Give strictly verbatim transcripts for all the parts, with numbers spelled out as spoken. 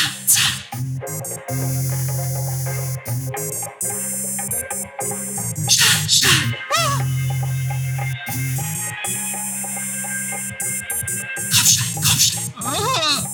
Schnell, schnell! Ah! Komm schnell, komm schnell! Ah!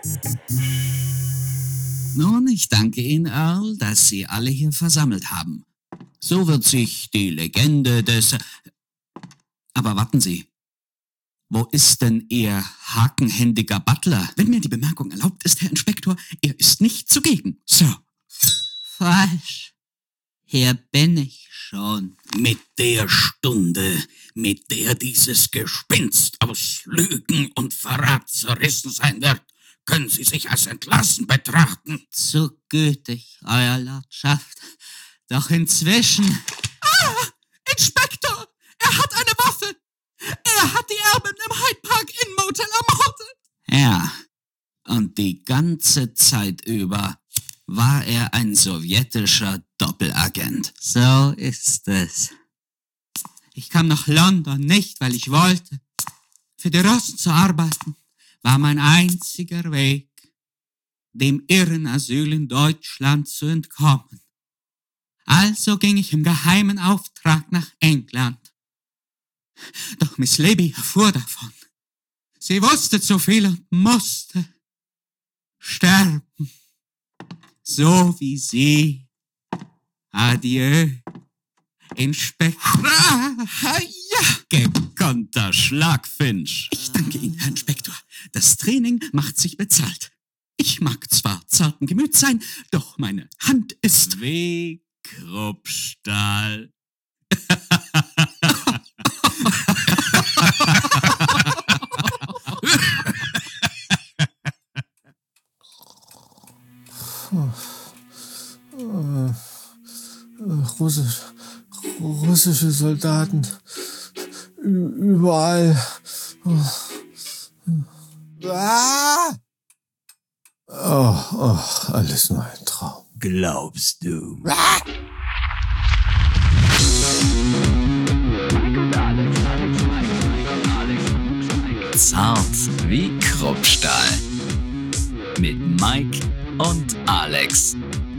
Nun, ich danke Ihnen, Earl, dass Sie alle hier versammelt haben. So wird sich die Legende des... Aber warten Sie. Wo ist denn Ihr hakenhändiger Butler? Wenn mir die Bemerkung erlaubt ist, Herr Inspektor, er ist nicht zugegen. Sir. Falsch. Hier bin ich schon. Mit der Stunde, mit der dieses Gespinst aus Lügen und Verrat zerrissen sein wird, können Sie sich als entlassen betrachten. Zu gütig, Euer Lordschaft. Doch inzwischen... Ah! Inspektor! Er hat eine Waffe! Er hat die Erbin im Hyde Park Inn Motel ermordet! Ja, und die ganze Zeit über war er ein sowjetischer Doppelagent. So ist es. Ich kam nach London nicht, weil ich wollte. Für die Russen zu arbeiten war mein einziger Weg, dem Irrenasyl in Deutschland zu entkommen. Also ging ich im geheimen Auftrag nach England. Doch Miss Libby erfuhr davon. Sie wusste zu viel und musste sterben. So wie sie. Adieu, Inspektor. Ah, ja! Gekonnter Schlagfinch. Ich danke Ihnen, Herr Inspektor. Das Training macht sich bezahlt. Ich mag zwar zarten Gemüts sein, doch meine Hand ist... Wie Kruppstahl. Russisch, russische Soldaten. Ü- überall. Ah! Oh, oh, alles nur ein Traum. Glaubst du? Ah! Zart wie Kruppstahl. Mit Mike und Alex.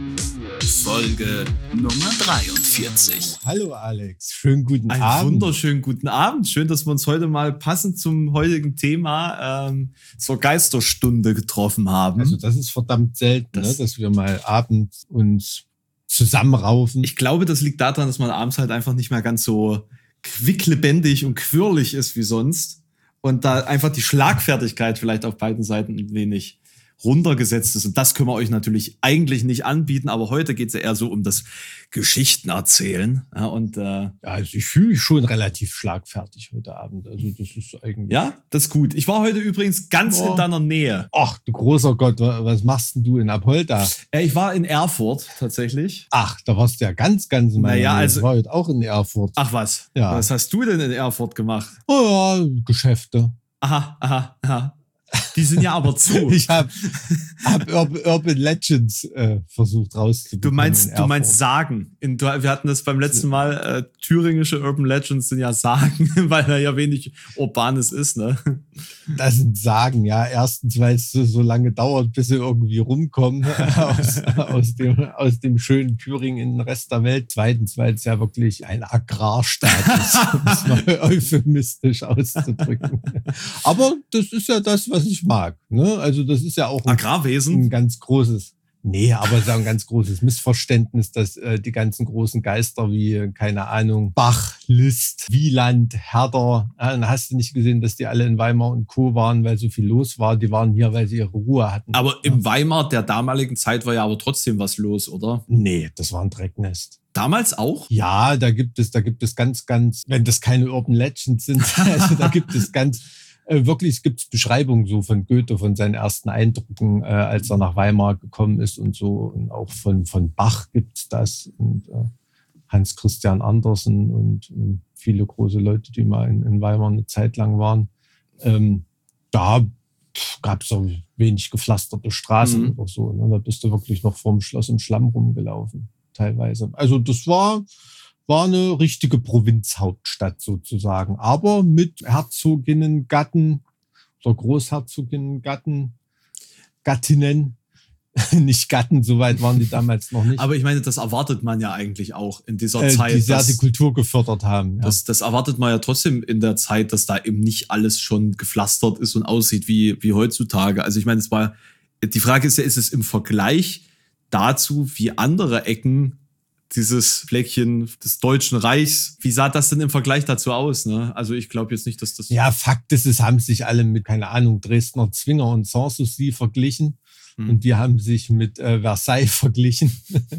Folge Nummer dreiundvierzig. Hallo Alex, schönen guten Einen Abend. wunderschönen guten Abend. Schön, dass wir uns heute mal passend zum heutigen Thema ähm, zur Geisterstunde getroffen haben. Also das ist verdammt selten, Das- ne, dass wir mal abends uns zusammenraufen. Ich glaube, das liegt daran, dass man abends halt einfach nicht mehr ganz so quicklebendig und quirlig ist wie sonst. Und da einfach die Schlagfertigkeit vielleicht auf beiden Seiten ein wenig runtergesetzt ist. Und das können wir euch natürlich eigentlich nicht anbieten. Aber heute geht es ja eher so um das Geschichtenerzählen. Ja, und äh, ja, also ich fühle mich schon relativ schlagfertig heute Abend. Also das ist eigentlich... ja, das ist gut. Ich war heute übrigens ganz Oh. in deiner Nähe. Ach, du großer Gott, wa- was machst denn du in Apolda? Äh, ich war in Erfurt tatsächlich. Ach, da warst du ja ganz, ganz in meiner Naja, Nähe. also- Ich war heute auch in Erfurt. Ach was? Ja. Was hast du denn in Erfurt gemacht? Oh ja, Geschäfte. Aha, aha, aha. Die sind ja aber zu. Ich habe hab Ur- Urban Legends äh, versucht rauszubekommen. Du meinst, in du meinst Erfurt. Sagen. In, du, wir hatten das beim letzten Mal, äh, thüringische Urban Legends sind ja Sagen, weil da ja wenig Urbanes ist, ne? Das sind Sagen, ja. Erstens, weil es so, so lange dauert, bis sie irgendwie rumkommen aus, aus, dem, aus dem schönen Thüringen in den Rest der Welt. Zweitens, weil es ja wirklich ein Agrarstaat ist, um es mal euphemistisch auszudrücken. Aber das ist ja das, was ich mag. Ne? Also das ist ja auch ein Agrarwesen. ein ganz großes, nee, aber es ist auch ein ganz großes Missverständnis, dass äh, die ganzen großen Geister wie, äh, keine Ahnung, Bach, Liszt, Wieland, Herder, äh, dann hast du nicht gesehen, dass die alle in Weimar und Co. waren, weil so viel los war. Die waren hier, weil sie ihre Ruhe hatten. Aber im Weimar der damaligen Zeit war ja aber trotzdem was los, oder? Nee, das war ein Drecknest. Damals auch? Ja, da gibt es, da gibt es ganz, ganz, wenn das keine Urban Legends sind, also da gibt es ganz, äh, wirklich gibt es Beschreibungen so von Goethe, von seinen ersten Eindrücken, äh, als er nach Weimar gekommen ist und so. Und auch von, von Bach gibt's das und äh, Hans Christian Andersen und, und viele große Leute, die mal in, in Weimar eine Zeit lang waren. Ähm, da gab es auch wenig gepflasterte Straßen Mhm. oder so. Ne? Da bist du wirklich noch vorm Schloss im Schlamm rumgelaufen, teilweise. Also das war, war eine richtige Provinzhauptstadt sozusagen, aber mit Herzoginnengatten oder Großherzoginnengatten, Gattinnen, nicht Gatten, so weit waren die damals noch nicht. Aber ich meine, das erwartet man ja eigentlich auch in dieser äh, Zeit. Die sehr dass, die Kultur gefördert haben. Ja. das, das erwartet man ja trotzdem in der Zeit, dass da eben nicht alles schon gepflastert ist und aussieht wie, wie heutzutage. Also ich meine, es war, die Frage ist ja, ist es im Vergleich dazu, wie andere Ecken dieses Fleckchen des Deutschen Reichs, wie sah das denn im Vergleich dazu aus? Ne? Also ich glaube jetzt nicht, dass das... Ja, Fakt ist, es haben sich alle mit, keine Ahnung, Dresdner Zwinger und Sanssouci verglichen. Hm. Und die haben sich mit äh, Versailles verglichen.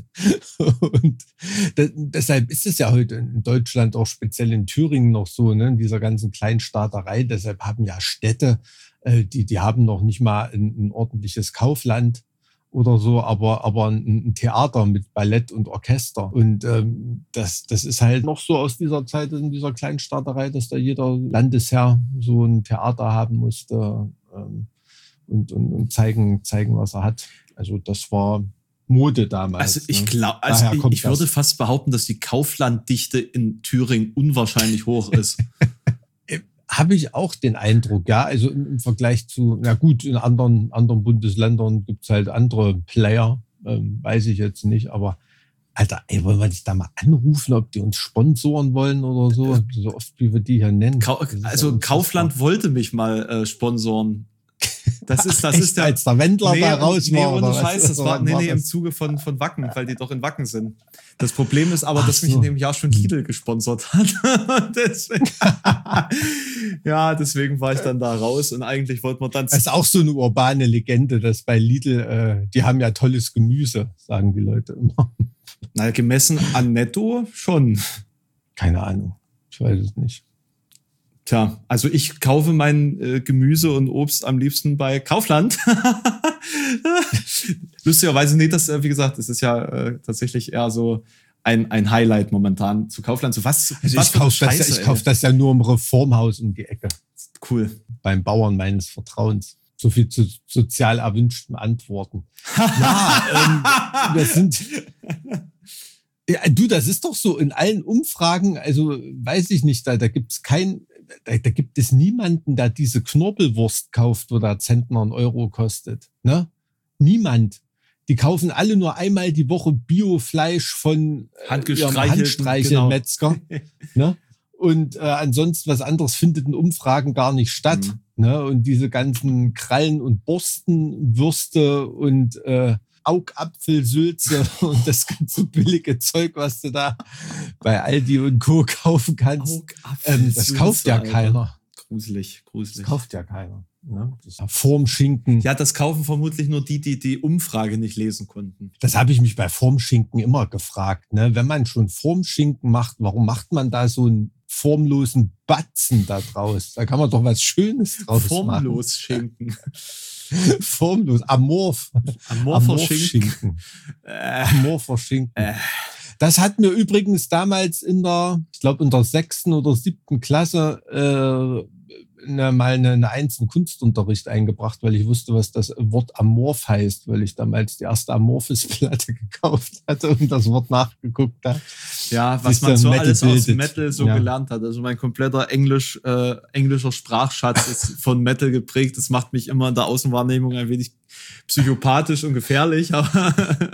Und das, deshalb ist es ja heute in Deutschland, auch speziell in Thüringen noch so, ne, in dieser ganzen Kleinstaaterei. Deshalb haben ja Städte, äh, die, die haben noch nicht mal ein, ein ordentliches Kaufland oder so, aber aber ein Theater mit Ballett und Orchester. Und ähm, das das ist halt noch so aus dieser Zeit, in dieser Kleinstaaterei, dass da jeder Landesherr so ein Theater haben musste ähm, und, und, und zeigen, zeigen, was er hat. Also das war Mode damals. Also ich ne? glaube, also Daher ich, kommt ich würde das. fast behaupten, dass die Kauflanddichte in Thüringen unwahrscheinlich hoch ist. Habe ich auch den Eindruck, ja. Also im, im Vergleich zu, na gut, in anderen, anderen Bundesländern gibt's halt andere Player, ähm, weiß ich jetzt nicht, aber Alter, ey, wollen wir dich da mal anrufen, ob die uns sponsoren wollen oder so? So oft, wie wir die hier nennen. Kau- also ja Kaufland wollte mich mal äh, sponsoren. Das ist, das Echt, ist der, als der Wendler nee, da raus nee, war, ohne oder was? Scheiß, das war, Wann nee, war nee, im das? Zuge von, von Wacken, weil die doch in Wacken sind. Das Problem ist aber, Ach dass mich so. in dem Jahr schon Lidl gesponsert hat. deswegen, ja, deswegen war ich dann da raus und eigentlich wollten wir dann... Das ist auch so eine urbane Legende, dass bei Lidl, äh, die haben ja tolles Gemüse, sagen die Leute immer. Na, gemessen an Netto schon. Keine Ahnung, ich weiß es nicht. Tja, also ich kaufe mein äh, Gemüse und Obst am liebsten bei Kaufland. Lustigerweise, nee, das, äh, wie gesagt, das ist ja äh, tatsächlich eher so ein, ein Highlight momentan zu Kaufland. So was, Also was ich kaufe das, ja, ich kauf das ja nur im Reformhaus um die Ecke. Cool. Beim Bauern meines Vertrauens. So viel zu sozial erwünschten Antworten. Ja, ähm, wir sind... Ja, du, das ist doch so in allen Umfragen, also weiß ich nicht, da, da gibt's kein, da, da gibt es niemanden, der diese Knorpelwurst kauft, wo der Zentner einen Euro kostet. Ne? Niemand. Die kaufen alle nur einmal die Woche Biofleisch von äh, ihrem Handstreichelmetzger. Genau. Ne? Und äh, ansonsten was anderes findet in Umfragen gar nicht statt. Mhm. Ne? Und diese ganzen Krallen- und Borstenwürste und äh, Augapfelsülze und das ganze billige Zeug, was du da bei Aldi und Co. kaufen kannst. Ähm, das kauft ja Alter. keiner. Gruselig, gruselig. Das kauft ja keiner. Ne? Das ist Formschinken. Ja, das kaufen vermutlich nur die, die die Umfrage nicht lesen konnten. Das habe ich mich bei Formschinken immer gefragt. Ne? Wenn man schon Formschinken macht, warum macht man da so einen formlosen Batzen da draus? Da kann man doch was Schönes draus Formlos machen. Formlos Schinken. Formlos, amorph. Amorpher Schinken. Äh. Amorpher Schinken. Äh. Das hat mir übrigens damals in der, ich glaube in der sechsten oder siebten Klasse äh, ne, mal eine, eine Eins im Kunstunterricht eingebracht, weil ich wusste, was das Wort Amorph heißt, weil ich damals die erste Amorphis-Platte gekauft hatte und das Wort nachgeguckt habe. Ja, was man so alles aus Metal so ja. gelernt hat. Also mein kompletter Englisch, äh, englischer Sprachschatz ist von Metal geprägt. Das macht mich immer in der Außenwahrnehmung ein wenig psychopathisch und gefährlich. Aber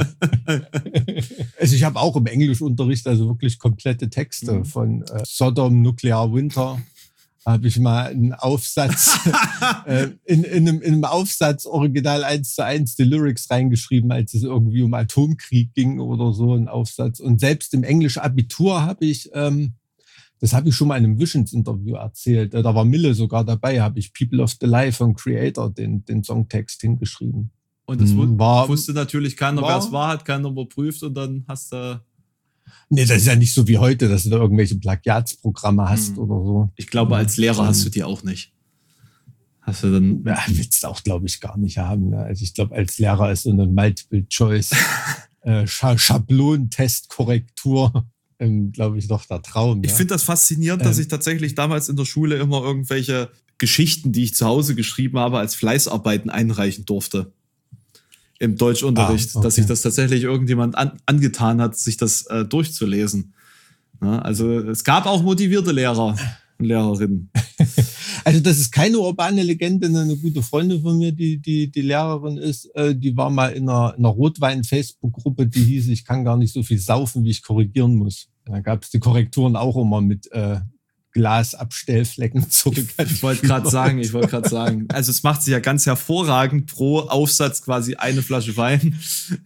also ich habe auch im Englischunterricht also wirklich komplette Texte mhm. von äh, Sodom, Nuclear Winter. Habe ich mal einen Aufsatz, äh, in, in, einem, in einem Aufsatz original eins zu eins die Lyrics reingeschrieben, als es irgendwie um Atomkrieg ging oder so, ein Aufsatz. Und selbst im Englisch-Abitur habe ich, ähm, das habe ich schon mal in einem Visions-Interview erzählt, da war Mille sogar dabei, habe ich People of the Life von Creator den, den Songtext hingeschrieben. Und das mhm, war, wusste natürlich keiner, wer es war, hat keiner überprüft und dann hast du... Nee, das ist ja nicht so wie heute, dass du da irgendwelche Plagiatsprogramme hast hm. oder so. Ich glaube, als Lehrer hm. hast du die auch nicht. Hast du dann... Ja, willst du auch, glaube ich, gar nicht haben. Ne? Also ich glaube, als Lehrer ist so eine Multiple-Choice äh, Schablontest-Korrektur, ähm, glaube ich, doch der Traum. Ich ja? finde das faszinierend, ähm. dass ich tatsächlich damals in der Schule immer irgendwelche Geschichten, die ich zu Hause geschrieben habe, als Fleißarbeiten einreichen durfte. Im Deutschunterricht, ah, okay. dass sich das tatsächlich irgendjemand an, angetan hat, sich das äh, durchzulesen. Ja, also es gab auch motivierte Lehrer und Lehrerinnen. Also das ist keine urbane Legende. Eine gute Freundin von mir, die die die Lehrerin ist, die war mal in einer, in einer Rotwein-Facebook-Gruppe, die hieß, ich kann gar nicht so viel saufen, wie ich korrigieren muss. Da gab es die Korrekturen auch immer mit äh, Glasabstellflecken zurück. Ich wollte gerade sagen, ich wollte gerade sagen. Also es macht sich ja ganz hervorragend pro Aufsatz quasi eine Flasche Wein.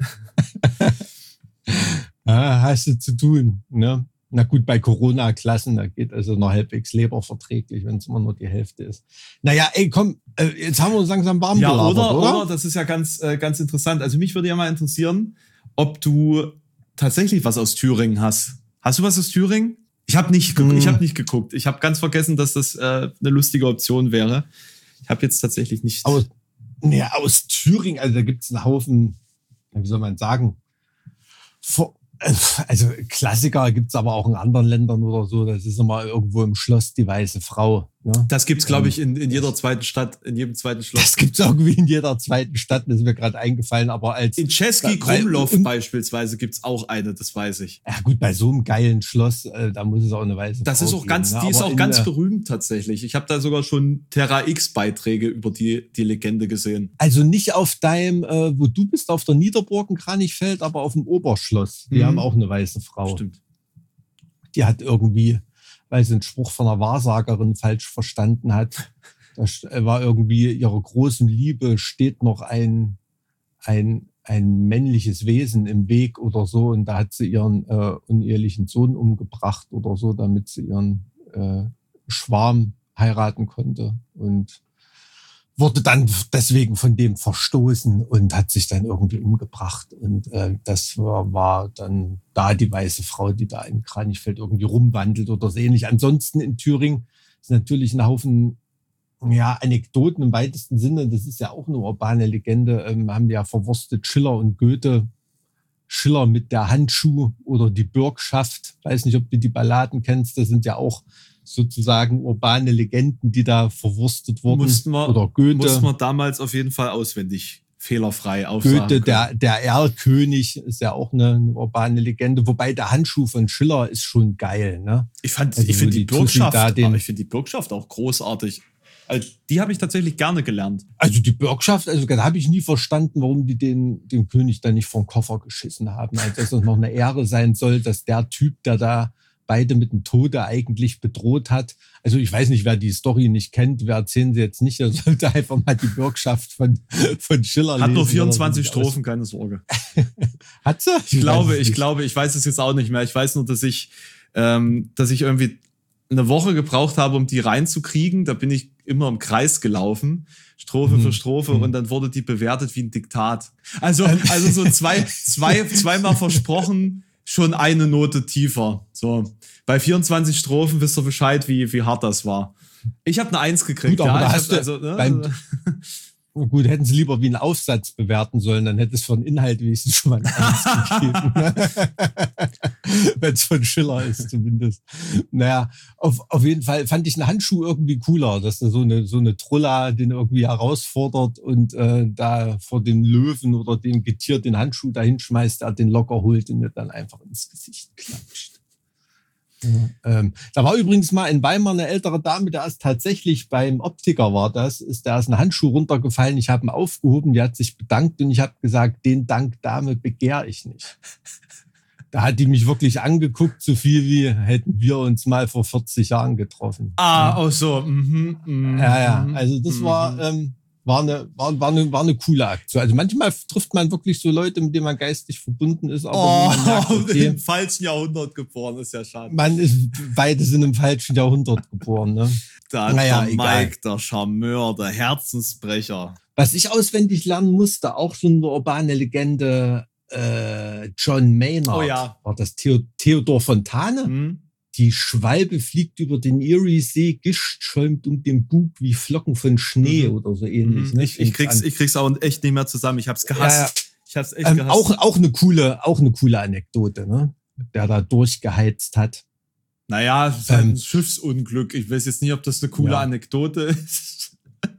Ja, hast du zu tun, ne? Na gut, bei Corona-Klassen, da geht also noch halbwegs leberverträglich, wenn es immer nur die Hälfte ist. Naja, ey, komm, jetzt haben wir uns langsam warm ja, gelabert, oder, oder? oder? Das ist ja ganz, ganz interessant. Also mich würde ja mal interessieren, ob du tatsächlich was aus Thüringen hast. Hast du was aus Thüringen? Ich habe nicht, hm. ich habe nicht geguckt. Ich habe ganz vergessen, dass das äh, eine lustige Option wäre. Ich habe jetzt tatsächlich nicht. Aus, nee, aus Thüringen, also da gibt's einen Haufen, wie soll man sagen, vor, also Klassiker gibt's aber auch in anderen Ländern oder so. Das ist immer irgendwo im Schloss die weiße Frau. Ne? Das gibt's, glaube ich, in, in jeder zweiten Stadt, in jedem zweiten Schloss. Das gibt's irgendwie in jeder zweiten Stadt. Das ist mir gerade eingefallen. Aber als in Český Krumlov beispielsweise gibt's auch eine, das weiß ich. Ja gut, bei so einem geilen Schloss, äh, da muss es auch eine weiße das Frau ist auch geben, ganz, ne? die ist Aber auch in, ganz äh, berühmt tatsächlich. Ich habe da sogar schon Terra X Beiträge über die die Legende gesehen. Also nicht auf deinem, äh, wo du bist, auf der Niederburg in Kranichfeld, aber auf dem Oberschloss. Die Mhm. haben auch eine weiße Frau. Stimmt. Die hat irgendwie, weil sie einen Spruch von einer Wahrsagerin falsch verstanden hat. Da war irgendwie ihrer großen Liebe steht noch ein, ein, ein männliches Wesen im Weg oder so. Und da hat sie ihren äh, unehelichen Sohn umgebracht oder so, damit sie ihren äh, Schwarm heiraten konnte. Und wurde dann deswegen von dem verstoßen und hat sich dann irgendwie umgebracht. Und äh, das war, war dann da die weiße Frau, die da in Kranichfeld irgendwie rumwandelt oder so ähnlich. Ansonsten in Thüringen ist natürlich ein Haufen ja, Anekdoten im weitesten Sinne. Das ist ja auch eine urbane Legende. Ähm, haben ja verwurstet Schiller und Goethe. Schiller mit der Handschuh oder die Bürgschaft. Weiß nicht, ob du die Balladen kennst. Das sind ja auch sozusagen urbane Legenden, die da verwurstet wurden. Mussten wir, oder Goethe. Mussten wir damals auf jeden Fall auswendig fehlerfrei aufsagen Goethe, der, der Erlkönig, ist ja auch eine, eine urbane Legende. Wobei der Handschuh von Schiller ist schon geil, ne? Ich fand, Also ich finde die, die Tussi Bürgschaft, da den- aber ich finde die Bürgschaft auch großartig. Also, die habe ich tatsächlich gerne gelernt. Also die Bürgschaft, also da habe ich nie verstanden, warum die den, den König da nicht vom Koffer geschissen haben. Also dass es noch eine Ehre sein soll, dass der Typ, der da beide mit dem Tode eigentlich bedroht hat. Also ich weiß nicht, wer die Story nicht kennt, wir erzählen sie jetzt nicht, er sollte einfach mal die Bürgschaft von, von Schiller lesen. Hat nur vierundzwanzig oder so. Strophen, keine Sorge. Hat sie? Ich glaube, weiß es ich nicht. glaube, ich weiß es jetzt auch nicht mehr. Ich weiß nur, dass ich, ähm, dass ich irgendwie eine Woche gebraucht habe, um die reinzukriegen. Da bin ich immer im Kreis gelaufen, Strophe Mhm. für Strophe, und dann wurde die bewertet wie ein Diktat. Also, also so zwei, zwei, zweimal versprochen, schon eine Note tiefer. So. Bei vierundzwanzig Strophen wisst ihr Bescheid, wie, wie hart das war. Ich habe eine Eins gekriegt. Gut, aber ja, da ich hast hab, du also, ne, beim- also- Gut, hätten sie lieber wie einen Aufsatz bewerten sollen, dann hätte es von Inhalt wenigstens schon mal ein Eins gegeben. Wenn es von Schiller ist zumindest. Naja, auf, auf jeden Fall fand ich einen Handschuh irgendwie cooler, dass da so eine, so eine Trulla den irgendwie herausfordert und äh, da vor dem Löwen oder dem Getier den Handschuh dahin schmeißt, er den locker holt und mir dann einfach ins Gesicht klatscht. Ja, ähm, da war übrigens mal in Weimar eine ältere Dame, der ist tatsächlich beim Optiker war das, ist da ist ein Handschuh runtergefallen, ich habe ihn aufgehoben, die hat sich bedankt und ich habe gesagt, den Dank Dame begehr ich nicht. Da hat die mich wirklich angeguckt, so viel wie hätten wir uns mal vor vierzig Jahren getroffen. Ah, auch so. Mhm, mhm, Ja, ja, also das mhm. war, ähm, war, eine, war, war, eine, war eine coole Aktion. Also manchmal trifft man wirklich so Leute, mit denen man geistig verbunden ist, aber Oh, man merkt, okay, im falschen Jahrhundert geboren, ist ja schade. man ist, beide sind im falschen Jahrhundert geboren, ne? Da Naja, der egal. Mike, der Charmeur, der Herzensbrecher. Was ich auswendig lernen musste, auch so eine urbane Legende, äh, John Maynard. Oh ja. War das Theo, Theodor Fontane? Hm? Die Schwalbe fliegt über den Erie-See, Gischt schäumt um den Bug wie Flocken von Schnee Mhm. oder so ähnlich. Mhm. Ne? Ich, ich, krieg's, ich krieg's auch echt nicht mehr zusammen. Ich hab's gehasst. Ja, ja. Ich hab's echt Ähm, gehasst. auch, auch eine coole, auch eine coole Anekdote, ne? Der da durchgeheizt hat. Naja, es ist halt Ähm, ein Schiffsunglück. Ich weiß jetzt nicht, ob das eine coole Ja. Anekdote ist.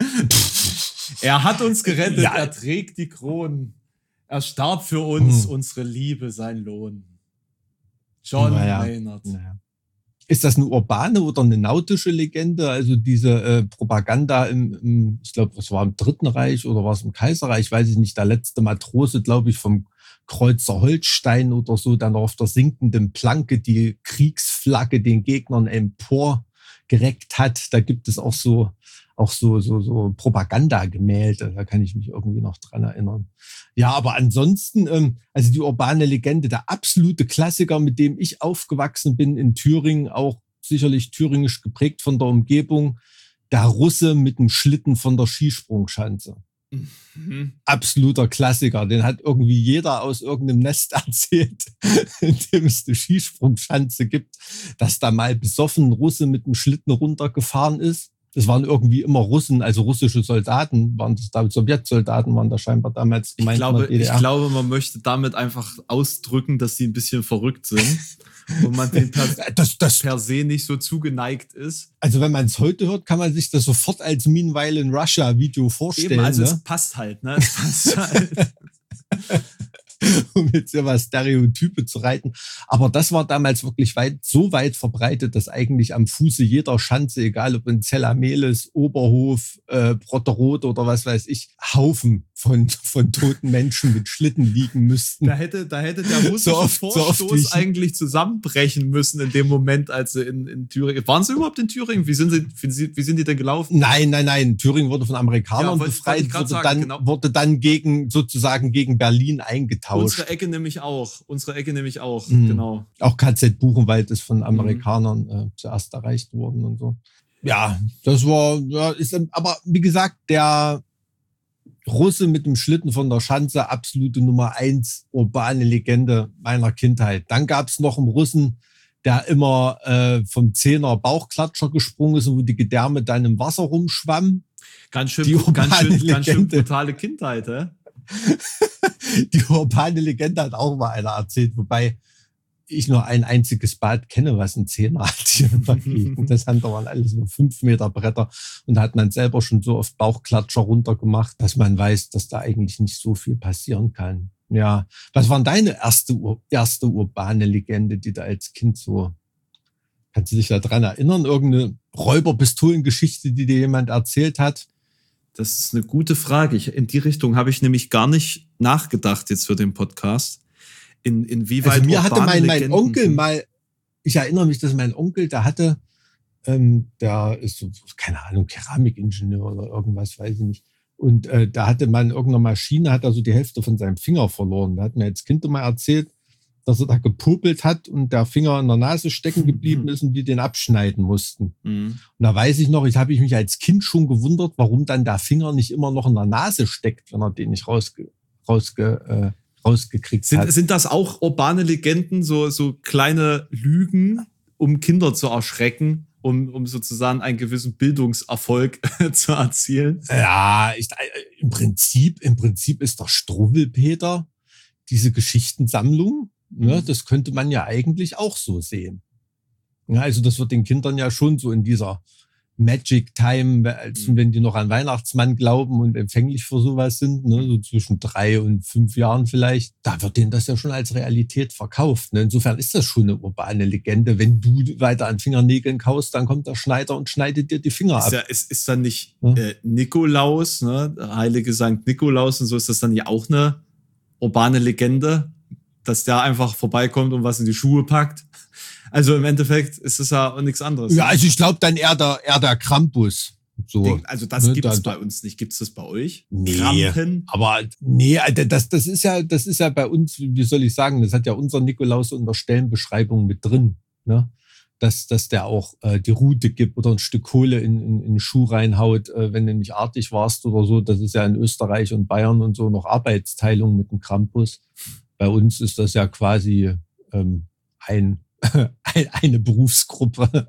Er hat uns gerettet, Ja. er trägt die Kronen. Er starb für uns, Hm. unsere Liebe, sein Lohn. John Naja. Maynard. Naja. Ist das eine urbane oder eine nautische Legende? Also diese äh, Propaganda im, im ich glaube, es war im Dritten Reich oder war es im Kaiserreich, weiß ich nicht, der letzte Matrose, glaube ich, vom Kreuzer Holstein oder so, dann auf der sinkenden Planke die Kriegsflagge den Gegnern emporgereckt hat. Da gibt es auch so auch so so so Propagandagemälde, da kann ich mich irgendwie noch dran erinnern. Ja, aber ansonsten, ähm, also die urbane Legende, der absolute Klassiker, mit dem ich aufgewachsen bin in Thüringen, auch sicherlich thüringisch geprägt von der Umgebung, der Russe mit dem Schlitten von der Skisprungschanze. Mhm. Absoluter Klassiker, den hat irgendwie jeder aus irgendeinem Nest erzählt, in dem es eine Skisprungschanze gibt, dass da mal besoffen ein Russe mit dem Schlitten runtergefahren ist. Das waren irgendwie immer Russen, also russische Soldaten, waren das da, Sowjetsoldaten waren da scheinbar damals gemeint. Ich glaube, in der D D R. ich glaube, man möchte damit einfach ausdrücken, dass sie ein bisschen verrückt sind und man denen per, das, das, per se nicht so zugeneigt ist. Also wenn man es heute hört, kann man sich das sofort als Meanwhile in Russia Video vorstellen. Eben, also ne? es passt halt, ne? Es passt halt. Um jetzt immer Stereotype zu reiten. Aber das war damals wirklich weit, so weit verbreitet, dass eigentlich am Fuße jeder Schanze, egal ob in Zellameles, Oberhof, äh, Brotterode oder was weiß ich, Haufen von, von toten Menschen mit Schlitten liegen müssten. Da hätte, da hätte der russische so oft, Vorstoß so oft eigentlich zusammenbrechen müssen in dem Moment, als sie in, in Thüringen... Waren sie überhaupt in Thüringen? Wie sind sie, wie, wie sind die denn gelaufen? Nein, nein, nein. Thüringen wurde von Amerikanern ja, befreit, wurde, sagen, dann, genau. wurde dann gegen, sozusagen gegen Berlin eingetauscht. Unsere Ecke nämlich auch. Unsere Ecke nämlich auch, mhm. genau. Auch K Z Buchenwald ist von Amerikanern äh, zuerst erreicht worden und so. Ja, das war, ja, ist, aber wie gesagt, der Russe mit dem Schlitten von der Schanze, absolute Nummer eins urbane Legende meiner Kindheit. Dann gab's noch einen Russen, der immer äh, vom Zehner Bauchklatscher gesprungen ist und wo die Gedärme dann im Wasser rumschwammen. Ganz schön, die ganz schön, Legende. ganz schön brutale Kindheit, hä? Die urbane Legende hat auch mal einer erzählt, wobei ich nur ein einziges Bad kenne, was ein Zehner hat hier in der Gegend. Das andere waren alles nur fünf Meter Bretter und da hat man selber schon so oft Bauchklatscher runtergemacht, dass man weiß, dass da eigentlich nicht so viel passieren kann. Ja, was war deine erste, erste urbane Legende, die du als Kind so, kannst du dich da dran erinnern? Irgendeine Räuberpistolengeschichte, die dir jemand erzählt hat? Das ist eine gute Frage. Ich, in die Richtung habe ich nämlich gar nicht nachgedacht jetzt für den Podcast. In, inwieweit also mir hatte mein, mein Legenden Onkel mal, ich erinnere mich, dass mein Onkel, der hatte, ähm, der ist so, keine Ahnung, Keramikingenieur oder irgendwas, weiß ich nicht. Und äh, da hatte man in irgendeiner Maschine, hat er so die Hälfte von seinem Finger verloren. Da hat mir als Kind immer erzählt, dass er da gepopelt hat und der Finger in der Nase stecken geblieben ist und die den abschneiden mussten. Mhm. Und da weiß ich noch, ich habe ich mich als Kind schon gewundert, warum dann der Finger nicht immer noch in der Nase steckt, wenn er den nicht rausge, rausge, äh, rausgekriegt sind, hat. Sind das auch urbane Legenden, so, so kleine Lügen, um Kinder zu erschrecken, um, um sozusagen einen gewissen Bildungserfolg zu erzielen? Ja, ich, im Prinzip, im Prinzip ist der Struwwelpeter diese Geschichtensammlung. Ne, das könnte man ja eigentlich auch so sehen. Ja, also das wird den Kindern ja schon so in dieser Magic Time, als wenn die noch an Weihnachtsmann glauben und empfänglich für sowas sind, ne, so zwischen drei und fünf Jahren vielleicht, da wird denen das ja schon als Realität verkauft. Ne? Insofern ist das schon eine urbane Legende. Wenn du weiter an Fingernägeln kaust, dann kommt der Schneider und schneidet dir die Finger ist ab. Ja, ist, ist dann nicht ja? äh, Nikolaus, ne, heilige Sankt Nikolaus und so, ist das dann ja auch eine urbane Legende, dass der einfach vorbeikommt und was in die Schuhe packt. Also im Endeffekt ist es ja nichts anderes. Ja, also ich glaube dann eher der, eher der Krampus. So, also das ne, gibt es da, bei uns nicht. Gibt es das bei euch? Nee, Krampen? aber nee, das, das ist ja, das ist ja bei uns, wie soll ich sagen, das hat ja unser Nikolaus in der Stellenbeschreibung mit drin, ne? Dass, dass der auch äh, die Rute gibt oder ein Stück Kohle in, in, in den Schuh reinhaut, äh, wenn du nicht artig warst oder so. Das ist ja in Österreich und Bayern und so noch Arbeitsteilung mit dem Krampus. Bei uns ist das ja quasi ähm, ein, ein eine Berufsgruppe.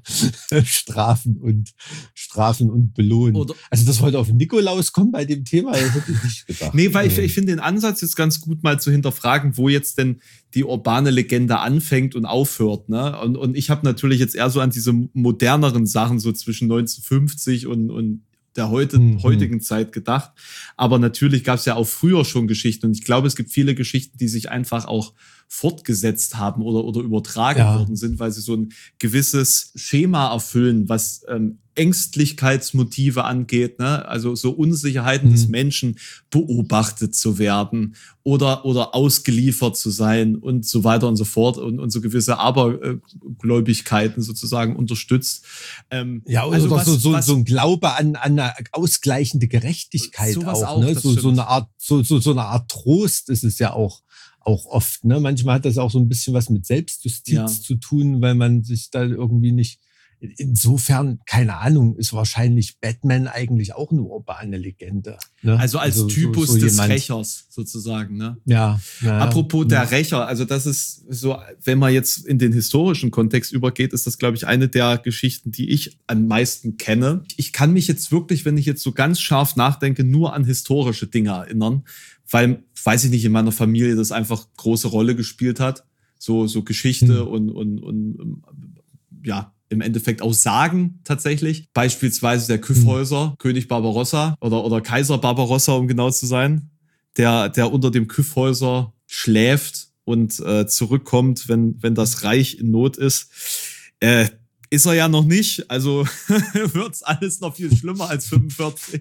Strafen und Strafen und Belohnen. Oder also das heute auf Nikolaus kommt bei dem Thema, das hätte ich nicht gedacht. Nee, weil ich, ich finde den Ansatz jetzt ganz gut mal zu hinterfragen, wo jetzt denn die urbane Legende anfängt und aufhört. Ne? Und, und ich habe natürlich jetzt eher so an diese moderneren Sachen so zwischen neunzehnhundertfünfzig und, und der heute, Mhm. heutigen Zeit gedacht. Aber natürlich gab es ja auch früher schon Geschichten. Und ich glaube, es gibt viele Geschichten, die sich einfach auch fortgesetzt haben oder, oder übertragen Ja. worden sind, weil sie so ein gewisses Schema erfüllen, was ähm, Ängstlichkeitsmotive angeht, ne? Also so Unsicherheiten Mhm. des Menschen, beobachtet zu werden oder, oder ausgeliefert zu sein und so weiter und so fort und, und so gewisse Abergläubigkeiten sozusagen unterstützt. Ähm, Ja, oder also was- so, so, was- so ein Glaube an, an eine ausgleichende Gerechtigkeit Sowas auch, auch, ne? das So, so stimmt. eine Art, so, so, so eine Art Trost ist es ja auch, auch oft, ne? Manchmal hat das auch so ein bisschen was mit Selbstjustiz Ja. zu tun, weil man sich da irgendwie nicht, insofern, keine Ahnung, ist wahrscheinlich Batman eigentlich auch eine urbane Legende. Ne? Also als so- Typus so, so des jemand. Rächers sozusagen, ne? Ja, ja. Apropos ja. der Rächer, also das ist so, wenn man jetzt in den historischen Kontext übergeht, ist das, glaube ich, eine der Geschichten, die ich am meisten kenne. Ich kann mich jetzt wirklich, wenn ich jetzt so ganz scharf nachdenke, nur an historische Dinge erinnern, weil, weiß ich nicht, in meiner Familie das einfach große Rolle gespielt hat. So, so Geschichte Hm. und, und, und, ähm, ja, im Endeffekt auch Sagen tatsächlich. Beispielsweise der Kyffhäuser, König Barbarossa oder, oder Kaiser Barbarossa, um genau zu sein, der, der unter dem Kyffhäuser schläft und äh, zurückkommt, wenn, wenn das Reich in Not ist. Äh, ist er ja noch nicht, also wird's alles noch viel schlimmer als fünfundvierzig.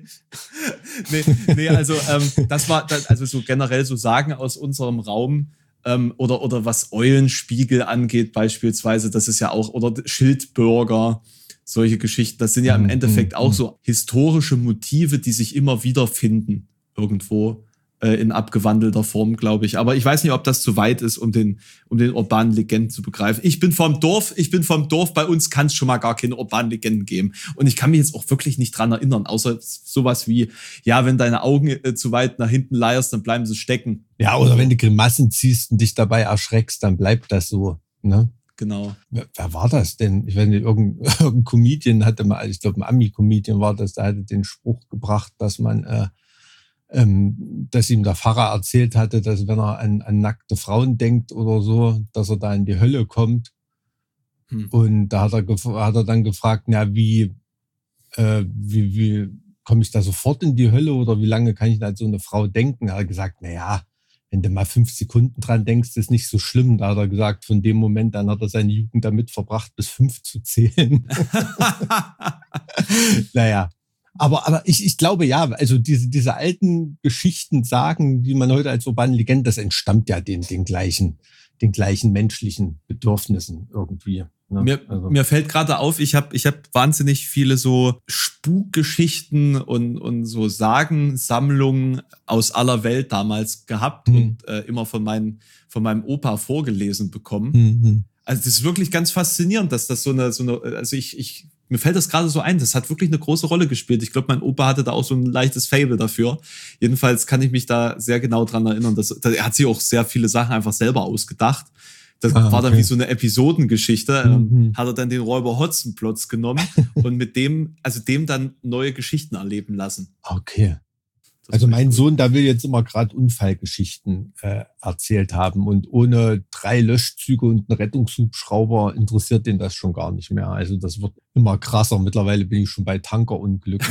nee, nee, also ähm, das war, das, also so generell so Sagen aus unserem Raum, ähm, oder, oder was Eulenspiegel angeht beispielsweise, das ist ja auch, oder Schildbürger, solche Geschichten, das sind ja im Mhm, Endeffekt mhm, auch mhm. so historische Motive, die sich immer wieder finden irgendwo äh, in abgewandelter Form, glaube ich. Aber ich weiß nicht, ob das zu weit ist, um den, um den urbanen Legenden zu begreifen. Ich bin vom Dorf, ich bin vom Dorf, bei uns kann es schon mal gar keine urbanen Legenden geben. Und ich kann mich jetzt auch wirklich nicht dran erinnern, außer sowas wie, ja, wenn deine Augen äh, zu weit nach hinten leierst, dann bleiben sie stecken. Ja, oder wenn du Grimassen ziehst und dich dabei erschreckst, dann bleibt das so. Ne? Genau. Wer, wer war das denn? Ich weiß nicht, irgendein, irgendein Comedian hatte mal, ich glaube, ein Ami-Comedian war das, der hatte den Spruch gebracht, dass man, äh, ähm, dass ihm der Pfarrer erzählt hatte, dass wenn er an, an nackte Frauen denkt oder so, dass er da in die Hölle kommt. Hm. Und da hat er, gef- hat er dann gefragt, na, wie, äh, wie, wie komme ich da sofort in die Hölle oder wie lange kann ich an so eine Frau denken? Er hat gesagt, na ja, wenn du mal fünf Sekunden dran denkst, ist nicht so schlimm. Da hat er gesagt, von dem Moment an hat er seine Jugend damit verbracht, bis fünf zu zählen. Naja, aber, aber ich, ich glaube ja, also diese, diese alten Geschichten, Sagen, die man heute als urbane Legende, das entstammt ja den, den gleichen, den gleichen menschlichen Bedürfnissen irgendwie. Ne? Mir, also. mir fällt gerade auf, ich habe ich hab wahnsinnig viele so Spukgeschichten und, und so Sagensammlungen aus aller Welt damals gehabt Hm. und äh, immer von, meinen, von meinem Opa vorgelesen bekommen. Mhm. Also das ist wirklich ganz faszinierend, dass das so eine, so eine, also ich, ich, mir fällt das gerade so ein, das hat wirklich eine große Rolle gespielt. Ich glaube, mein Opa hatte da auch so ein leichtes Faible dafür. Jedenfalls kann ich mich da sehr genau dran erinnern, dass, dass er hat sich auch sehr viele Sachen einfach selber ausgedacht. Das Ah, war dann okay. wie so eine Episodengeschichte. Mhm. Ähm, hat er dann den Räuber Hotzenplotz genommen und mit dem, also dem dann neue Geschichten erleben lassen. Okay. Das Also war mein echt gut. Sohn, da will jetzt immer gerade Unfallgeschichten äh, erzählt haben und ohne drei Löschzüge und einen Rettungshubschrauber interessiert den das schon gar nicht mehr. Also das wird immer krasser. Mittlerweile bin ich schon bei Tankerunglücken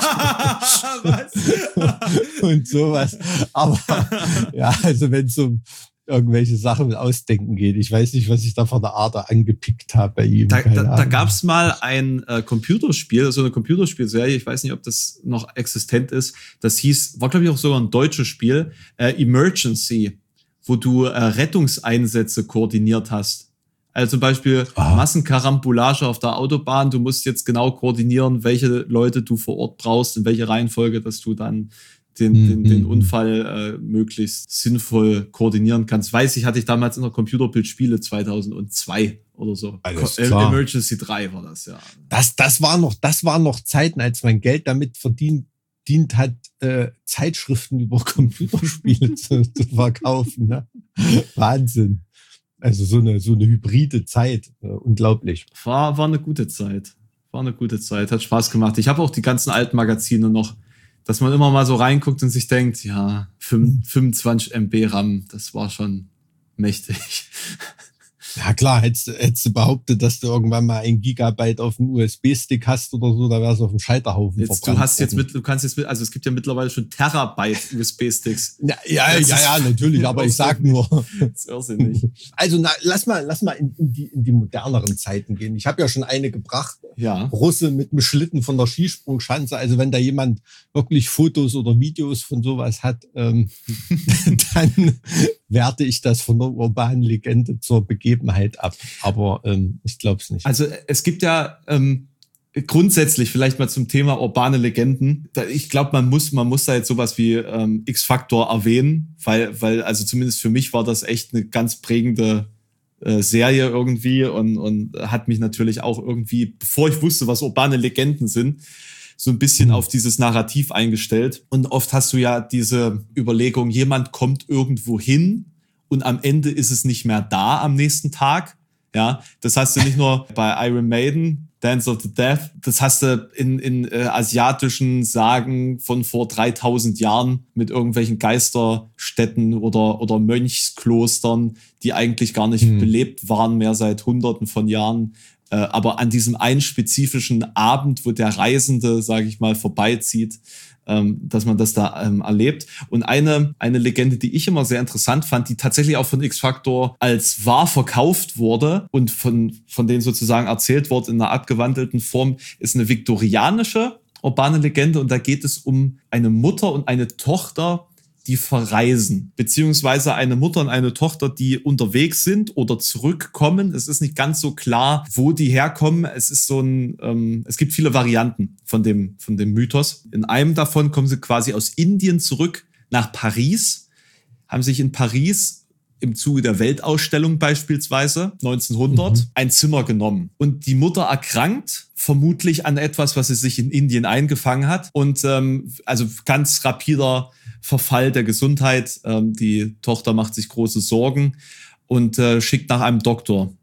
Was? und sowas. Aber ja, also wenn es um irgendwelche Sachen mit Ausdenken geht, ich weiß nicht, was ich da von der Ader angepickt habe bei ihm. Da, Keine da, da Ahnung. gab es mal ein äh, Computerspiel, so eine Computerspielserie, ich weiß nicht, ob das noch existent ist. Das hieß, war glaube ich auch sogar ein deutsches Spiel, äh, Emergency, wo du äh, Rettungseinsätze koordiniert hast. Also zum Beispiel Ah. Massenkarambolage auf der Autobahn. Du musst jetzt genau koordinieren, welche Leute du vor Ort brauchst, in welche Reihenfolge, dass du dann den, Mhm. den, den Unfall äh, möglichst sinnvoll koordinieren kannst. Weiß ich, hatte ich damals in der Computerbild-Spiele zweitausendzwei oder so. Alles Co- äh, klar. Emergency drei war das, ja. Das, das war noch, das waren noch Zeiten, als mein Geld damit verdient dient hat, äh, Zeitschriften über Computerspiele zu, zu verkaufen. Ne? Wahnsinn. Also so eine, so eine hybride Zeit. Äh, unglaublich. War, war eine gute Zeit. War eine gute Zeit. Hat Spaß gemacht. Ich habe auch die ganzen alten Magazine noch, dass man immer mal so reinguckt und sich denkt, ja, fünf- fünfundzwanzig Megabyte RAM, das war schon mächtig. Ja klar, hättest, hättest du behauptet, dass du irgendwann mal ein Gigabyte auf dem U S B-Stick hast oder so, da wärst du auf dem Scheiterhaufen jetzt, verbrannt. Du hast jetzt mit, du kannst jetzt mit, also es gibt ja mittlerweile schon Terabyte U S B-Sticks. Ja, ja, ja, ja, natürlich, aber ich sag nur. Das ist irrsinnig. Also na, lass mal, lass mal in, in, die, in die moderneren Zeiten gehen. Ich habe ja schon eine gebracht. Ja. Russe mit einem Schlitten von der Skisprungschanze. Also wenn da jemand wirklich Fotos oder Videos von sowas hat, ähm, dann werte ich das von der urbanen Legende zur Begebenheit ab. Aber ähm, ich glaube es nicht. Also es gibt ja ähm, grundsätzlich vielleicht mal zum Thema urbane Legenden. Da, ich glaube, man muss, man muss da jetzt sowas wie ähm, X-Factor erwähnen, weil, weil also zumindest für mich war das echt eine ganz prägende äh, Serie irgendwie und, und hat mich natürlich auch irgendwie, bevor ich wusste, was urbane Legenden sind, so ein bisschen mhm. auf dieses Narrativ eingestellt. Und oft hast du ja diese Überlegung, jemand kommt irgendwo hin und am Ende ist es nicht mehr da am nächsten Tag. Ja, das hast du nicht nur bei Iron Maiden, Dance of the Death, das hast du in, in äh, asiatischen Sagen von vor dreitausend Jahren mit irgendwelchen Geisterstädten oder, oder Mönchsklostern, die eigentlich gar nicht mhm. belebt waren, mehr seit Hunderten von Jahren. Äh, aber an diesem einen spezifischen Abend, wo der Reisende, sage ich mal, vorbeizieht, ähm, dass man das da ähm, erlebt. Und eine, eine Legende, die ich immer sehr interessant fand, die tatsächlich auch von X-Factor als wahr verkauft wurde und von, von denen sozusagen erzählt wurde in einer abgewandelten Form, ist eine viktorianische urbane Legende. Und da geht es um eine Mutter und eine Tochter, die verreisen, beziehungsweise eine Mutter und eine Tochter, die unterwegs sind oder zurückkommen. Es ist nicht ganz so klar, wo die herkommen. Es ist so ein, ähm, es gibt viele Varianten von dem, von dem Mythos. In einem davon kommen sie quasi aus Indien zurück nach Paris, haben sich in Paris im Zuge der Weltausstellung beispielsweise neunzehnhundert mhm. ein Zimmer genommen. Und die Mutter erkrankt, vermutlich an etwas, was sie sich in Indien eingefangen hat. Und ähm, also ganz rapider Verfall der Gesundheit. Ähm, die Tochter macht sich große Sorgen und äh, schickt nach einem Doktor.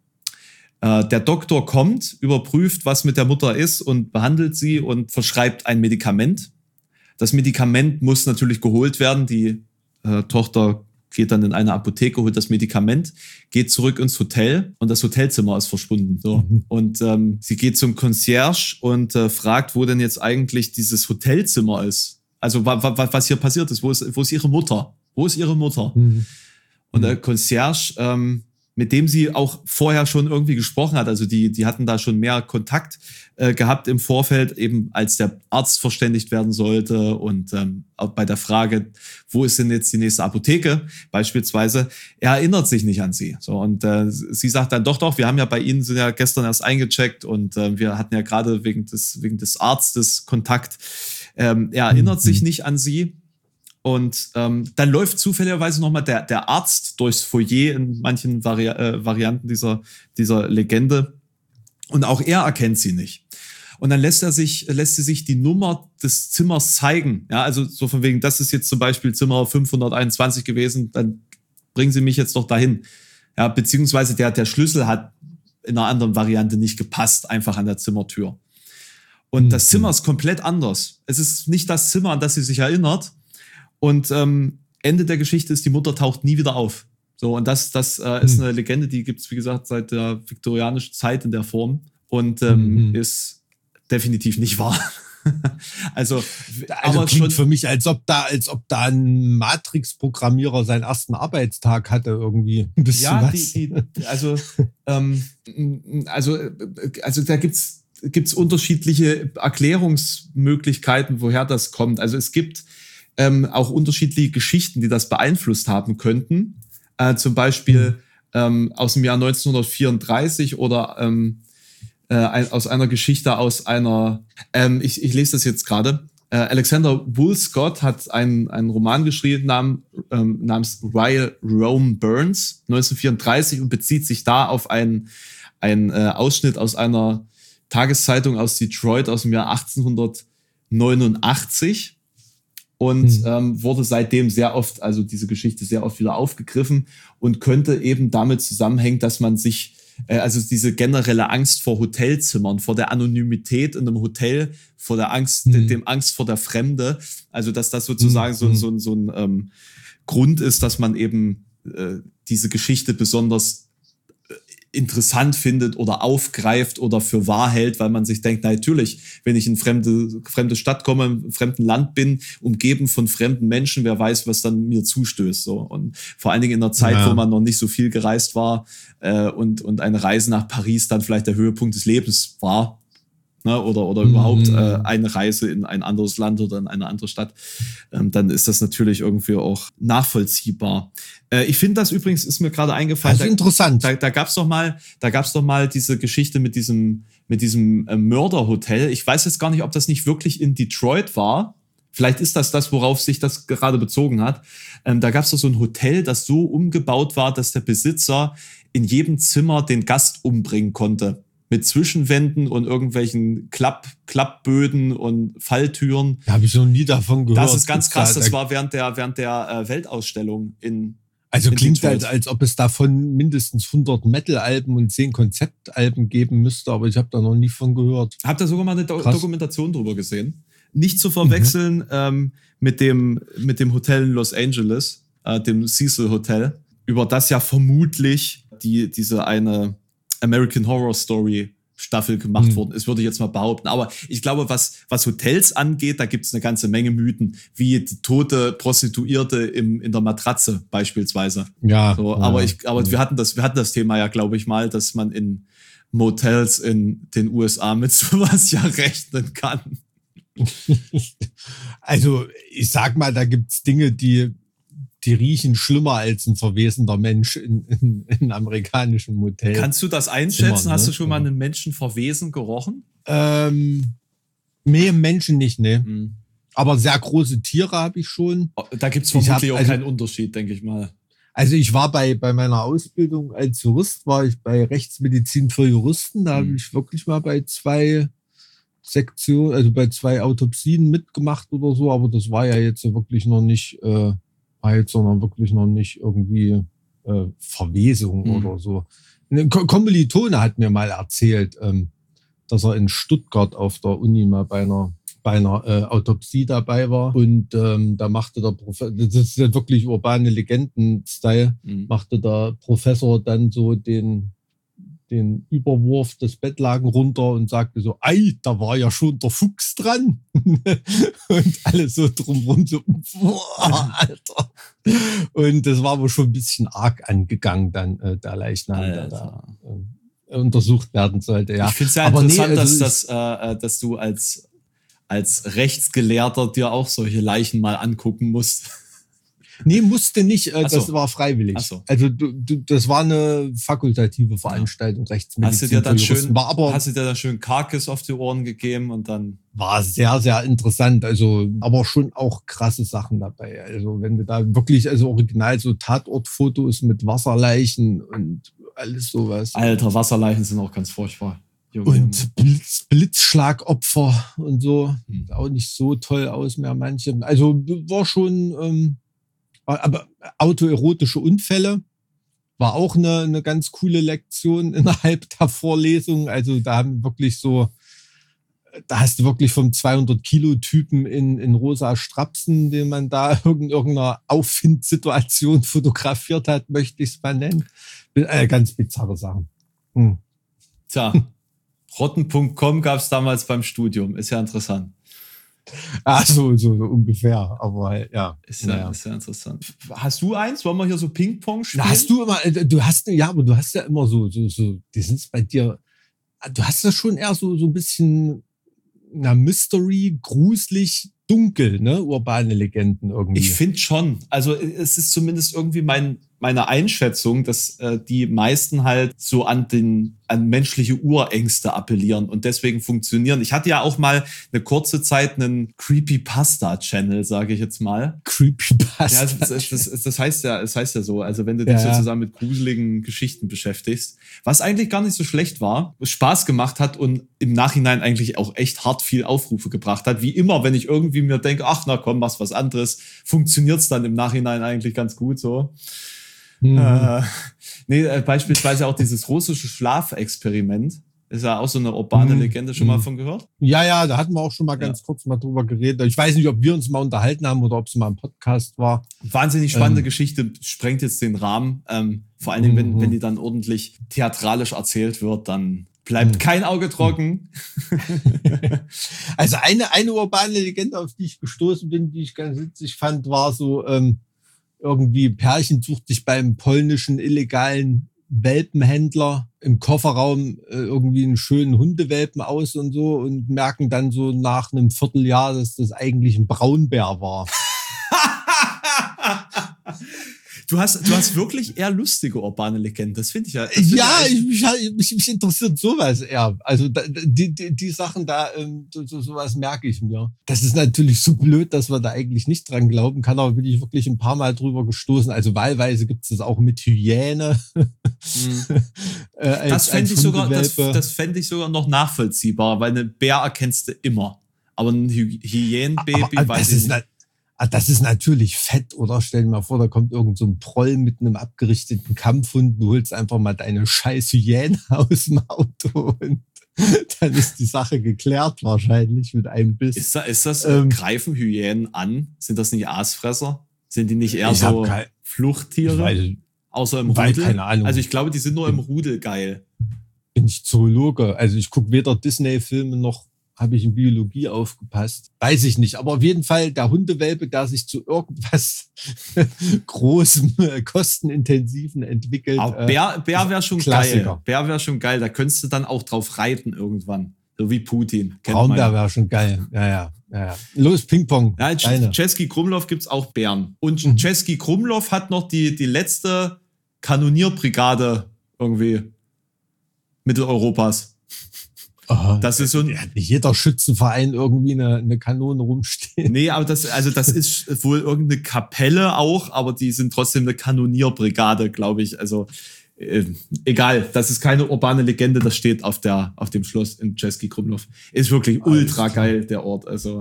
Äh, der Doktor kommt, überprüft, was mit der Mutter ist und behandelt sie und verschreibt ein Medikament. Das Medikament muss natürlich geholt werden. Die äh, Tochter geht dann in eine Apotheke, holt das Medikament, geht zurück ins Hotel und das Hotelzimmer ist verschwunden. So. Mhm. Und ähm, sie geht zum Concierge und äh, fragt, wo denn jetzt eigentlich dieses Hotelzimmer ist. Also wa- wa- was hier passiert ist, wo ist, wo ist ihre Mutter? Wo ist ihre Mutter? Mhm. Und der Concierge, ähm, mit dem sie auch vorher schon irgendwie gesprochen hat, also die, die hatten da schon mehr Kontakt äh, gehabt im Vorfeld, eben als der Arzt verständigt werden sollte und ähm, auch bei der Frage, wo ist denn jetzt die nächste Apotheke beispielsweise, er erinnert sich nicht an sie. So, und äh, sie sagt dann, doch, doch, wir haben ja bei Ihnen, sind ja gestern erst eingecheckt und äh, wir hatten ja gerade wegen des, wegen des Arztes Kontakt. Ähm, er erinnert mhm. sich nicht an sie. Und ähm, dann läuft zufälligerweise nochmal der, der Arzt durchs Foyer in manchen Vari- äh, Varianten dieser, dieser Legende. Und auch er erkennt sie nicht. Und dann lässt er sich, lässt sie sich die Nummer des Zimmers zeigen. Ja, also so von wegen, das ist jetzt zum Beispiel Zimmer fünfhunderteinundzwanzig gewesen, dann bringen Sie mich jetzt doch dahin. Ja, beziehungsweise der, der Schlüssel hat in einer anderen Variante nicht gepasst, einfach an der Zimmertür. Und mhm. das Zimmer ist komplett anders. Es ist nicht das Zimmer, an das sie sich erinnert. Und ähm, Ende der Geschichte ist, die Mutter taucht nie wieder auf. So, und das, das äh, ist eine Legende, die gibt's wie gesagt, seit der viktorianischen Zeit in der Form und ähm, mhm. ist definitiv nicht wahr. also, also aber klingt schon für mich, als ob da, als ob da ein Matrix-Programmierer seinen ersten Arbeitstag hatte irgendwie. Bist ja, die, die, also, ähm, also, also da gibt's gibt's unterschiedliche Erklärungsmöglichkeiten, woher das kommt. Also es gibt Ähm, auch unterschiedliche Geschichten, die das beeinflusst haben könnten. Äh, zum Beispiel ähm, aus dem Jahr neunzehnhundertvierunddreißig oder ähm, äh, ein, aus einer Geschichte aus einer, ähm, ich, ich lese das jetzt gerade, äh, Alexander Woolscott hat einen, einen Roman geschrieben nam, ähm, namens While Rome Burns neunzehnhundertvierunddreißig und bezieht sich da auf einen, einen äh, Ausschnitt aus einer Tageszeitung aus Detroit aus dem Jahr achtzehnhundertneunundachtzig. Und mhm. ähm, wurde seitdem sehr oft, also diese Geschichte sehr oft wieder aufgegriffen und könnte eben damit zusammenhängen, dass man sich, äh, also diese generelle Angst vor Hotelzimmern, vor der Anonymität in einem Hotel, vor der Angst, mhm. dem Angst vor der Fremde, also dass das sozusagen mhm. so, so, so ein ähm, Grund ist, dass man eben äh, diese Geschichte besonders interessant findet oder aufgreift oder für wahr hält, weil man sich denkt, na, natürlich, wenn ich in fremde, fremde Stadt komme, im fremden Land bin, umgeben von fremden Menschen, wer weiß, was dann mir zustößt. So. Und vor allen Dingen in einer Zeit, ja. wo man noch nicht so viel gereist war äh, und, und eine Reise nach Paris dann vielleicht der Höhepunkt des Lebens war, ne, oder, oder mhm. überhaupt äh, eine Reise in ein anderes Land oder in eine andere Stadt, ähm, dann ist das natürlich irgendwie auch nachvollziehbar. Äh, ich finde das übrigens, ist mir gerade eingefallen. Das ist da, interessant. Da, da gab's doch mal, da gab's doch mal diese Geschichte mit diesem, mit diesem äh, Mörderhotel. Ich weiß jetzt gar nicht, ob das nicht wirklich in Detroit war. Vielleicht ist das das, worauf sich das gerade bezogen hat. Ähm, da gab's doch so ein Hotel, das so umgebaut war, dass der Besitzer in jedem Zimmer den Gast umbringen konnte. Mit Zwischenwänden und irgendwelchen Klapp, Klappböden und Falltüren. Da habe ich noch nie davon gehört. Das ist ganz krass. Das war während der, während der äh, Weltausstellung in Also in klingt Detroit. halt, als ob es davon mindestens hundert Metal-Alben und zehn Konzeptalben geben müsste, aber ich habe da noch nie von gehört. Habt ihr sogar mal eine Do- Krass. Dokumentation drüber gesehen? Nicht zu verwechseln mhm. ähm, mit dem mit dem Hotel in Los Angeles, äh, dem Cecil Hotel, über das ja vermutlich die diese eine American Horror Story Staffel gemacht mhm. worden ist, würde ich jetzt mal behaupten. Aber ich glaube, was was Hotels angeht, da gibt es eine ganze Menge Mythen, wie die tote Prostituierte im in der Matratze beispielsweise. Ja. So, ja. aber ich, aber wir hatten das, wir hatten das Thema ja, glaube ich mal, dass man in Motels in den U S A mit sowas ja rechnen kann. Also ich sag mal, da gibt's Dinge, die die riechen schlimmer als ein verwesender Mensch in, in, in amerikanischen Motels. Kannst du das einschätzen? Immer, Hast ne? du schon mal einen Menschen verwesen gerochen? Ähm, nee, Menschen nicht, ne. Hm. Aber sehr große Tiere habe ich schon. Da gibt's Ich vermutlich hab- auch also- keinen Unterschied, denke ich mal. Also ich war bei, bei meiner Ausbildung als Jurist, war ich bei Rechtsmedizin für Juristen. Da Mhm. habe ich wirklich mal bei zwei Sektionen, also bei zwei Autopsien mitgemacht oder so. Aber das war ja jetzt so wirklich noch nicht, äh, war jetzt noch wirklich noch nicht irgendwie äh, Verwesung Mhm. oder so. Ein Ko- Kommilitone hat mir mal erzählt, ähm, dass er in Stuttgart auf der Uni mal bei einer bei einer äh, Autopsie dabei war und ähm, da machte der Professor, das ist ja wirklich urbane Legenden-Style, Mhm. machte der Professor dann so den den Überwurf des Bettlaken runter und sagte so, ei, da war ja schon der Fuchs dran. Und alle so drumrum so, boah, Alter. Und das war aber schon ein bisschen arg angegangen dann, äh, der Leichnam, der da äh, untersucht werden sollte. Ja. Ich finde es ja Aber nee, interessant, also dass, dass, äh, äh, dass du als, als Rechtsgelehrter dir auch solche Leichen mal angucken musst. Nee, musste nicht, äh, Ach so. das war freiwillig. Ach so. Also du, du, das war eine fakultative Veranstaltung, Rechtsmedizin. Hast du dir dann für Juristen. schön, war aber hast du dir dann schön Carcass auf die Ohren gegeben und dann. war sehr, sehr interessant. Also, aber schon auch krasse Sachen dabei. Also, wenn du da wirklich, also original so Tatortfotos mit Wasserleichen und alles sowas. Alter, Wasserleichen sind auch ganz furchtbar. Junge, Junge. Und Blitz, Blitzschlagopfer und so. Hm. Sieht auch nicht so toll aus mehr manche. Also war schon, ähm, aber autoerotische Unfälle war auch eine, eine ganz coole Lektion innerhalb der Vorlesung. Also da haben wirklich so, da hast du wirklich vom zweihundert-Kilo-Typen in, in rosa Strapsen, den man da in irgendeiner Auffindsituation fotografiert hat, möchte ich es mal nennen. Äh, ganz bizarre Sachen. Hm. Tja, rotten Punkt com gab es damals beim Studium. Ist ja interessant. Ach so, so, so ungefähr. Aber halt, ja. Ist ja, Naja. ist ja interessant. Hast du eins? Wollen wir hier so Ping-Pong spielen? Na, hast du immer, äh, du hast, ja, aber du hast ja immer so, so, so, die sind bei dir, du hast ja schon eher so, so ein bisschen, na, Mystery, gruselig, dunkel, ne, urbane Legenden irgendwie. Ich finde schon. Also es ist zumindest irgendwie mein, meine Einschätzung, dass äh, die meisten halt so an den an menschliche Urängste appellieren und deswegen funktionieren. Ich hatte ja auch mal eine kurze Zeit einen Creepypasta-Channel, sage ich jetzt mal. Creepypasta. Ja, das, das, das, das heißt ja, es heißt ja so. Also wenn du dich Ja, ja. sozusagen mit gruseligen Geschichten beschäftigst, was eigentlich gar nicht so schlecht war, Spaß gemacht hat und im Nachhinein eigentlich auch echt hart viel Aufrufe gebracht hat. Wie immer, wenn ich irgendwie mir denke, ach na komm, mach's was anderes, funktioniert's dann im Nachhinein eigentlich ganz gut so. Mhm. Äh, nee, äh, beispielsweise auch dieses russische Schlafexperiment. Ist ja auch so eine urbane Mhm. Legende, schon mal Mhm. von gehört? Ja, ja, da hatten wir auch schon mal ganz Ja. kurz mal drüber geredet. Ich weiß nicht, ob wir uns mal unterhalten haben oder ob es mal ein Podcast war. Wahnsinnig spannende Ähm. Geschichte, sprengt jetzt den Rahmen. Ähm, vor allen Dingen, wenn, Mhm. wenn die dann ordentlich theatralisch erzählt wird, dann bleibt Mhm. kein Auge trocken. Also eine, eine urbane Legende, auf die ich gestoßen bin, die ich ganz witzig fand, war so, ähm, irgendwie ein Pärchen sucht sich beim polnischen illegalen Welpenhändler im Kofferraum äh, irgendwie einen schönen Hundewelpen aus und so und merken dann so nach einem Vierteljahr, dass das eigentlich ein Braunbär war. Du hast, du hast wirklich eher lustige urbane Legenden. Das finde ich ja. das find Ja, ich, ich, mich, mich, mich interessiert sowas eher. Also da, die, die, die Sachen da, ähm, so, so, sowas merke ich mir. Das ist natürlich so blöd, dass man da eigentlich nicht dran glauben kann, aber bin ich wirklich ein paar Mal drüber gestoßen. Also wahlweise gibt es das auch mit Hyäne. äh, als, das fände als ich sogar, das, Hundewelpe. das fände ich sogar noch nachvollziehbar, weil einen Bär erkennst du immer. Aber ein Hy Hyänenbaby, aber, weiß das ich ist nicht. na, ah, das ist natürlich fett, oder? Stell dir mal vor, da kommt irgend so ein Proll mit einem abgerichteten Kampfhund, du holst einfach mal deine scheiß Hyäne aus dem Auto und dann ist die Sache geklärt wahrscheinlich mit einem Biss. Ist, da, ist das, Ähm. äh, greifen Hyänen an? Sind das nicht Aasfresser? Sind die nicht eher Ich hab so kein- Fluchttiere? Ich weiß, Außer im Weil, Rudel? keine Ahnung. Also ich glaube, die sind nur im Rudel geil. bin ich Zoologe. Also ich gucke weder Disney-Filme noch habe ich in Biologie aufgepasst. Weiß ich nicht. Aber auf jeden Fall der Hundewelpe, der sich zu irgendwas großem, äh, kostenintensiven entwickelt. Aber äh, Bär, Bär wäre schon Klassiker. geil. Bär wäre schon geil. Da könntest du dann auch drauf reiten irgendwann. So wie Putin. Kennt Braunbär man. wäre schon geil. Ja, ja, ja, ja. Los, Ping-Pong. Ja, in Deine. Czeski Krumlov gibt's auch Bären. Und Mhm. Czeski Krumlov hat noch die, die letzte Kanonierbrigade irgendwie Mitteleuropas. Aha. Das ist so ein, Ja, hat nicht jeder Schützenverein irgendwie eine, eine Kanone rumstehen. nee, aber das, also das ist wohl irgendeine Kapelle auch, aber die sind trotzdem eine Kanonierbrigade, glaube ich. Also, äh, egal, das ist keine urbane Legende, das steht auf der, auf dem Schloss in Czeski Krumlov. Ist wirklich Alles ultra klar. geil, der Ort, also.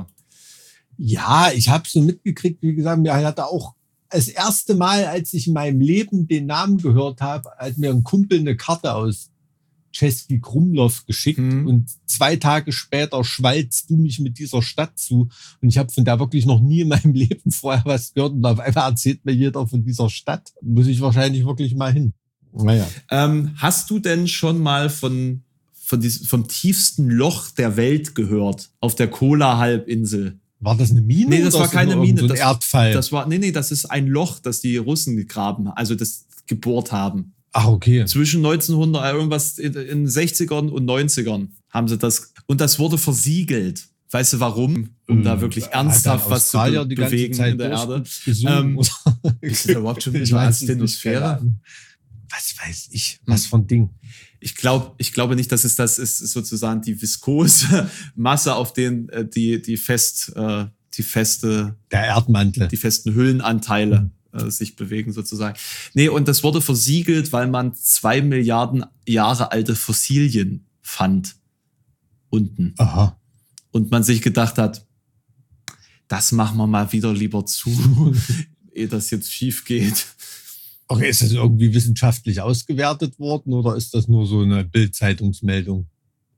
Ja, ich habe so mitgekriegt, wie gesagt, mir hatte auch das erste Mal, als ich in meinem Leben den Namen gehört habe, hat mir ein Kumpel eine Karte aus Czeski Krumlov geschickt Mhm. und zwei Tage später schwallst du mich mit dieser Stadt zu und ich habe von der wirklich noch nie in meinem Leben vorher was gehört und auf einmal erzählt mir jeder von dieser Stadt. Muss ich wahrscheinlich wirklich mal hin. Naja. Ähm, hast du denn schon mal von, von diesem, vom tiefsten Loch der Welt gehört? Auf der Kola-Halbinsel? War das eine Mine? Nee, das oder war ist nur keine irgend Mine. So ein Das- Erdfall. Das war, nee, nee, das ist ein Loch, das die Russen gegraben, also das gebohrt haben. Ach, okay. Zwischen neunzehnhundert, äh, irgendwas in, in den sechzigern und neunzigern haben sie das, und das wurde versiegelt. Weißt du warum? Um da wirklich Hat ernsthaft dann was zu Australier be die ganze bewegen Zeit in der Erde. durchgesungen, Ähm, oder? ist da überhaupt schon Ich wieder weiß es nicht, Asthenosphäre? keine Ahnung. Was weiß ich? Was für ein Ding? Ich glaube, ich glaube nicht, dass es das ist, ist sozusagen die viskose Masse, auf den äh, die die fest äh, die feste Der Erdmantel. die festen Hüllenanteile äh, sich bewegen sozusagen. Nee, und das wurde versiegelt, weil man zwei Milliarden Jahre alte Fossilien fand unten. Aha. Und man sich gedacht hat, das machen wir mal wieder lieber zu, ehe das jetzt schief geht. Okay, ist das irgendwie wissenschaftlich ausgewertet worden oder ist das nur so eine Bild-Zeitungsmeldung?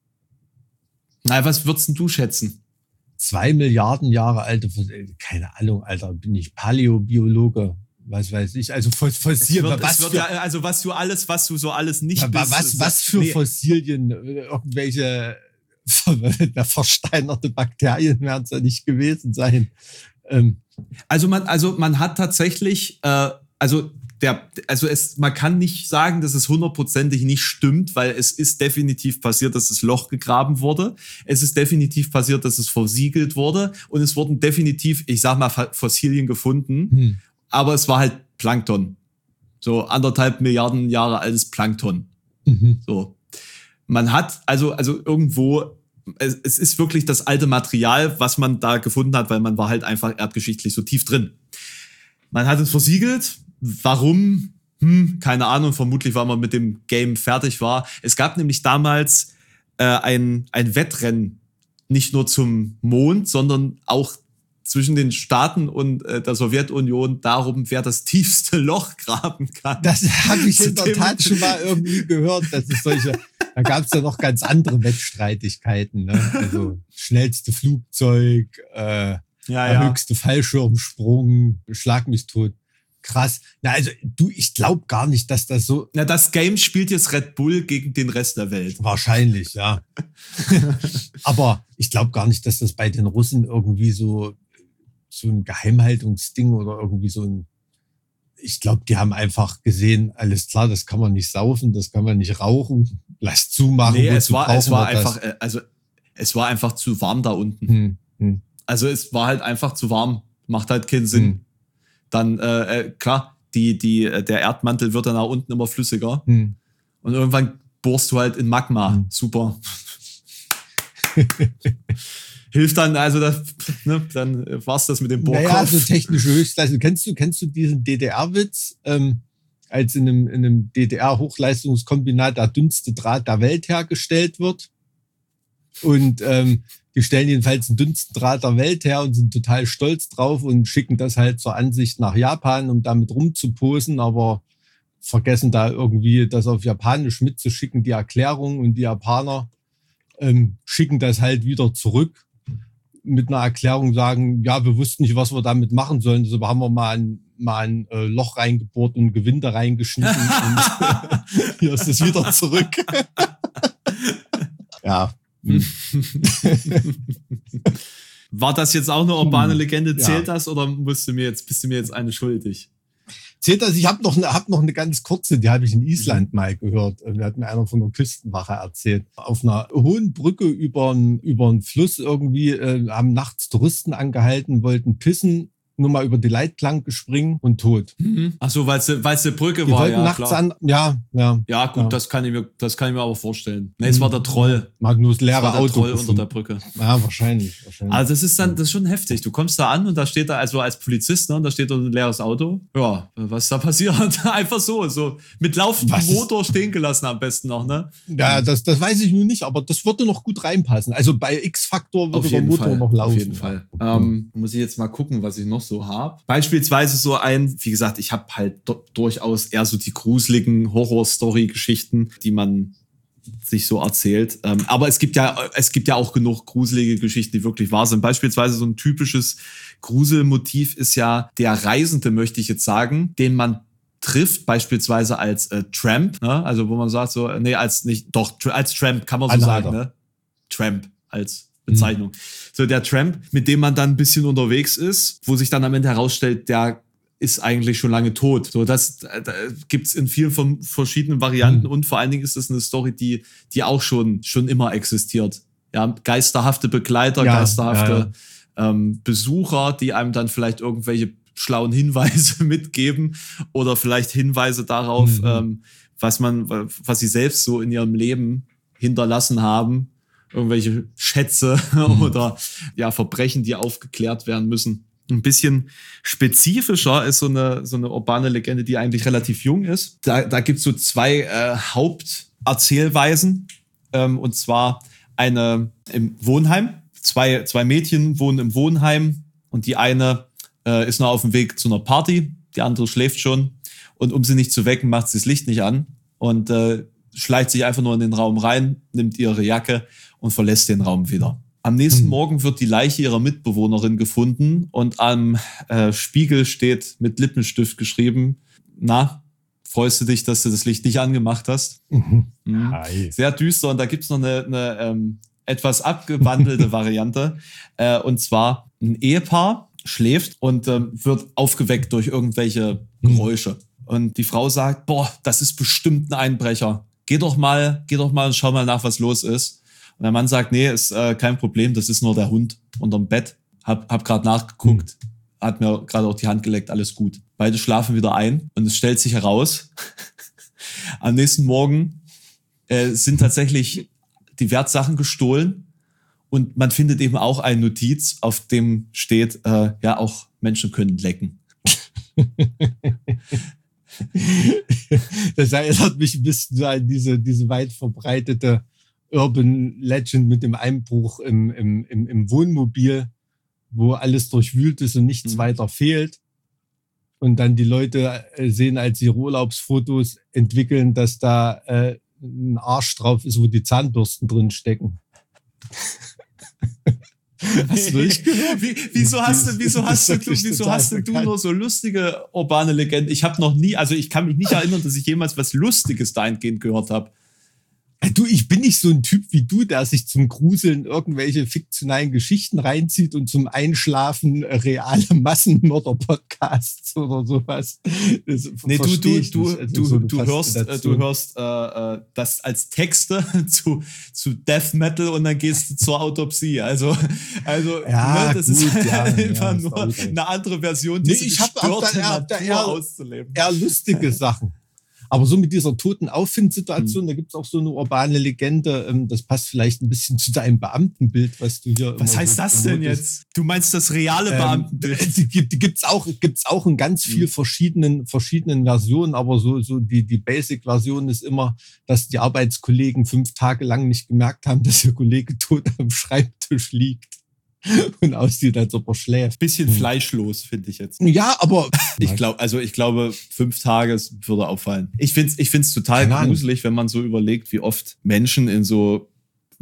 Na, was würdest denn du schätzen? Zwei Milliarden Jahre alte Fossilien. Keine Ahnung, Alter. Bin ich Paläobiologe? Was weiß ich? Also Fos- Es Fossilien. wird, Was es wird für, ja, also was du alles, was du so alles nicht wa- bist. was, was für nee, Fossilien? Irgendwelche ver- versteinerte Bakterien werden es ja nicht gewesen sein. Ähm, Also man, also man hat tatsächlich, äh, also der, also es, man kann nicht sagen, dass es hundertprozentig nicht stimmt, weil es ist definitiv passiert, dass das Loch gegraben wurde. Es ist definitiv passiert, dass es versiegelt wurde und es wurden definitiv, ich sag mal, Fa- Fossilien gefunden, hm. aber es war halt Plankton. So anderthalb Milliarden Jahre altes Plankton. Mhm. So. Man hat also, also irgendwo, es, es ist wirklich das alte Material, was man da gefunden hat, weil man war halt einfach erdgeschichtlich so tief drin. Man hat es versiegelt. Warum? Hm, keine Ahnung. Vermutlich, weil man mit dem Game fertig war. Es gab nämlich damals äh, ein, ein Wettrennen, nicht nur zum Mond, sondern auch zwischen den Staaten und äh, der Sowjetunion darum, wer das tiefste Loch graben kann. Das habe ich Zu in der dem- Tat schon mal irgendwie gehört, dass es solche, Da gab es ja noch ganz andere Wettstreitigkeiten. Ne? Also schnellste Flugzeug, äh, Ja, der ja. höchste Fallschirmsprung, Schlag mich tot. Krass. Na, also du, ich glaube gar nicht, dass das so Na, das Game spielt jetzt Red Bull gegen den Rest der Welt. wahrscheinlich, ja. Aber ich glaube gar nicht, dass das bei den Russen irgendwie so, so ein Geheimhaltungsding oder irgendwie so ein. Ich glaube, die haben einfach gesehen, alles klar, das kann man nicht saufen, das kann man nicht rauchen, lass zumachen. Nee, es wozu war, es brauchen war wir das? einfach, äh, also es war einfach zu warm da unten. Hm, hm, Also es war halt einfach zu warm. Macht halt keinen Sinn. hm, Dann, äh, äh, klar, die, die, äh, der Erdmantel wird dann nach unten immer flüssiger. hm. Und irgendwann bohrst du halt in Magma. Hm. Super. Hilft dann, also das, ne, dann war's das mit dem Bohrkopf. Naja, so technische Höchstleistung. Kennst du, kennst du diesen D D R-Witz, ähm, als in einem, in einem D D R-Hochleistungskombinat der dünnste Draht der Welt hergestellt wird? Und ähm, die stellen jedenfalls den dünnsten Draht der Welt her und sind total stolz drauf und schicken das halt zur Ansicht nach Japan, um damit rumzuposen, aber vergessen da irgendwie das auf Japanisch mitzuschicken, die Erklärung, und die Japaner ähm, schicken das halt wieder zurück mit einer Erklärung, sagen, ja, wir wussten nicht, was wir damit machen sollen, deshalb haben wir mal ein, mal ein äh, Loch reingebohrt und Gewinde reingeschnitten und hier ist es wieder zurück. Ja. Hm. War das jetzt auch eine urbane Hm. Legende? Zählt Ja. das oder musst du mir jetzt, bist du mir jetzt eine schuldig? Zählt das? Ich habe noch, eine, hab noch eine ganz kurze, die habe ich in Island mal gehört. Da hat mir einer von der Küstenwache erzählt. Auf einer hohen Brücke über einen über einen Fluss irgendwie äh, haben nachts Touristen angehalten, wollten pissen, nur mal über die Leitplanke springen und tot. Ach so, weil es weil es eine Brücke Die war, wollten ja, nachts klar. an, ja, ja. Ja, gut, Ja. das kann ich mir, das kann ich mir aber vorstellen. Nee, es war der Troll. Man hat nur das Es leere war der Auto Troll unter gefunden. der Brücke. Ja, wahrscheinlich, wahrscheinlich. Also das ist dann, das ist schon heftig. Du kommst da an und da steht da, also als Polizist, ne, und da steht da ein leeres Auto. Ja, was ist da passiert? Einfach so, so mit laufendem Was ist- Motor stehen gelassen am besten noch, ne? Ja, das, das weiß ich nun nicht, aber das würde noch gut reinpassen. Also bei X-Factor würde der Motor noch laufen. Auf jeden Fall. Ähm, muss ich jetzt mal gucken, was ich noch so habe. Beispielsweise so ein, wie gesagt, ich habe halt do- durchaus eher so die gruseligen Horror-Story-Geschichten, die man sich so erzählt. Ähm, aber es gibt ja, es gibt ja auch genug gruselige Geschichten, die wirklich wahr sind. Beispielsweise so ein typisches Gruselmotiv ist ja der Reisende, möchte ich jetzt sagen, den man trifft, beispielsweise als äh, Tramp, ne? Also wo man sagt so, nee, als nicht, doch, tr- als Tramp kann man so Anhalter. sagen, ne? Tramp als Bezeichnung. So der Tramp, mit dem man dann ein bisschen unterwegs ist, wo sich dann am Ende herausstellt, der ist eigentlich schon lange tot. So, das da gibt's in vielen von verschiedenen Varianten Mhm. und vor allen Dingen ist das eine Story, die, die auch schon, schon immer existiert. Ja, geisterhafte Begleiter, Ja, geisterhafte Ähm, Besucher, die einem dann vielleicht irgendwelche schlauen Hinweise mitgeben oder vielleicht Hinweise darauf, Mhm. ähm, was man, was sie selbst so in ihrem Leben hinterlassen haben. Irgendwelche Schätze Mhm. oder ja, Verbrechen, die aufgeklärt werden müssen. Ein bisschen spezifischer ist so eine, so eine urbane Legende, die eigentlich relativ jung ist. Da, da gibt's so zwei äh, Haupterzählweisen. Ähm, und zwar eine im Wohnheim. Zwei, zwei Mädchen wohnen im Wohnheim und die eine äh, ist noch auf dem Weg zu einer Party, die andere schläft schon. Und um sie nicht zu wecken, macht sie das Licht nicht an und äh, schleicht sich einfach nur in den Raum rein, nimmt ihre Jacke und verlässt den Raum wieder. Am nächsten Hm. Morgen wird die Leiche ihrer Mitbewohnerin gefunden und am äh, Spiegel steht mit Lippenstift geschrieben, na, freust du dich, dass du das Licht nicht angemacht hast? Mhm. Mhm. Hi. Sehr düster und da gibt's noch eine, eine ähm, etwas abgewandelte Variante. Äh, und zwar ein Ehepaar schläft und ähm, wird aufgeweckt durch irgendwelche Geräusche. Und die Frau sagt, boah, das ist bestimmt ein Einbrecher. Geh doch mal, geh doch mal und schau mal nach, was los ist. Und der Mann sagt, nee, ist äh, kein Problem, das ist nur der Hund unterm Bett. Hab, hab gerade nachgeguckt, hat mir gerade auch die Hand geleckt, alles gut. Beide schlafen wieder ein und es stellt sich heraus, am nächsten Morgen äh, sind tatsächlich die Wertsachen gestohlen und man findet eben auch eine Notiz, auf dem steht, äh, ja, auch Menschen können lecken. Das erinnert mich ein bisschen so an diese, diese weit verbreitete Urban Legend mit dem Einbruch im, im, im, im Wohnmobil, wo alles durchwühlt ist und nichts Mhm. weiter fehlt. Und dann die Leute äh, sehen, als ihre Urlaubsfotos entwickeln, dass da äh, ein Arsch drauf ist, wo die Zahnbürsten drin stecken. Hast du nicht gehört? Wie, wieso hast du, wieso hast du, wieso hast du nur so lustige urbane Legenden? Ich habe noch nie, also ich kann mich nicht erinnern, dass ich jemals was Lustiges dahingehend gehört habe. Du, ich bin nicht so ein Typ wie du, der sich zum Gruseln irgendwelche fiktionalen Geschichten reinzieht und zum Einschlafen reale Massenmörder-Podcasts oder sowas. Das nee, du, du, du, also du, so du hörst, äh, du hörst äh, das als Texte zu, zu Death Metal und dann gehst du zur Autopsie. Also, also ja, ne, das gut, ist ja, einfach ja, nur eine andere Version, nee, diese ich hab auch gestörte da eher, Natur eher, auszuleben. Eher lustige Sachen. Aber so mit dieser toten Auffindsituation, hm. da gibt's auch so eine urbane Legende, das passt vielleicht ein bisschen zu deinem Beamtenbild, was du hier Was heißt so das denn jetzt? Du meinst das reale Beamtenbild? Ähm, die die gibt's auch, gibt's auch in ganz hm. viel verschiedenen, verschiedenen Versionen, aber so, so die, die Basic-Version ist immer, dass die Arbeitskollegen fünf Tage lang nicht gemerkt haben, dass ihr Kollege tot am Schreibtisch liegt. Und aussieht, als ob er schläft. Bisschen hm. fleischlos, finde ich jetzt. Ja, aber ich glaube, also ich glaube, fünf Tage würde auffallen. Ich finde es ich find's total gruselig, wenn man so überlegt, wie oft Menschen in so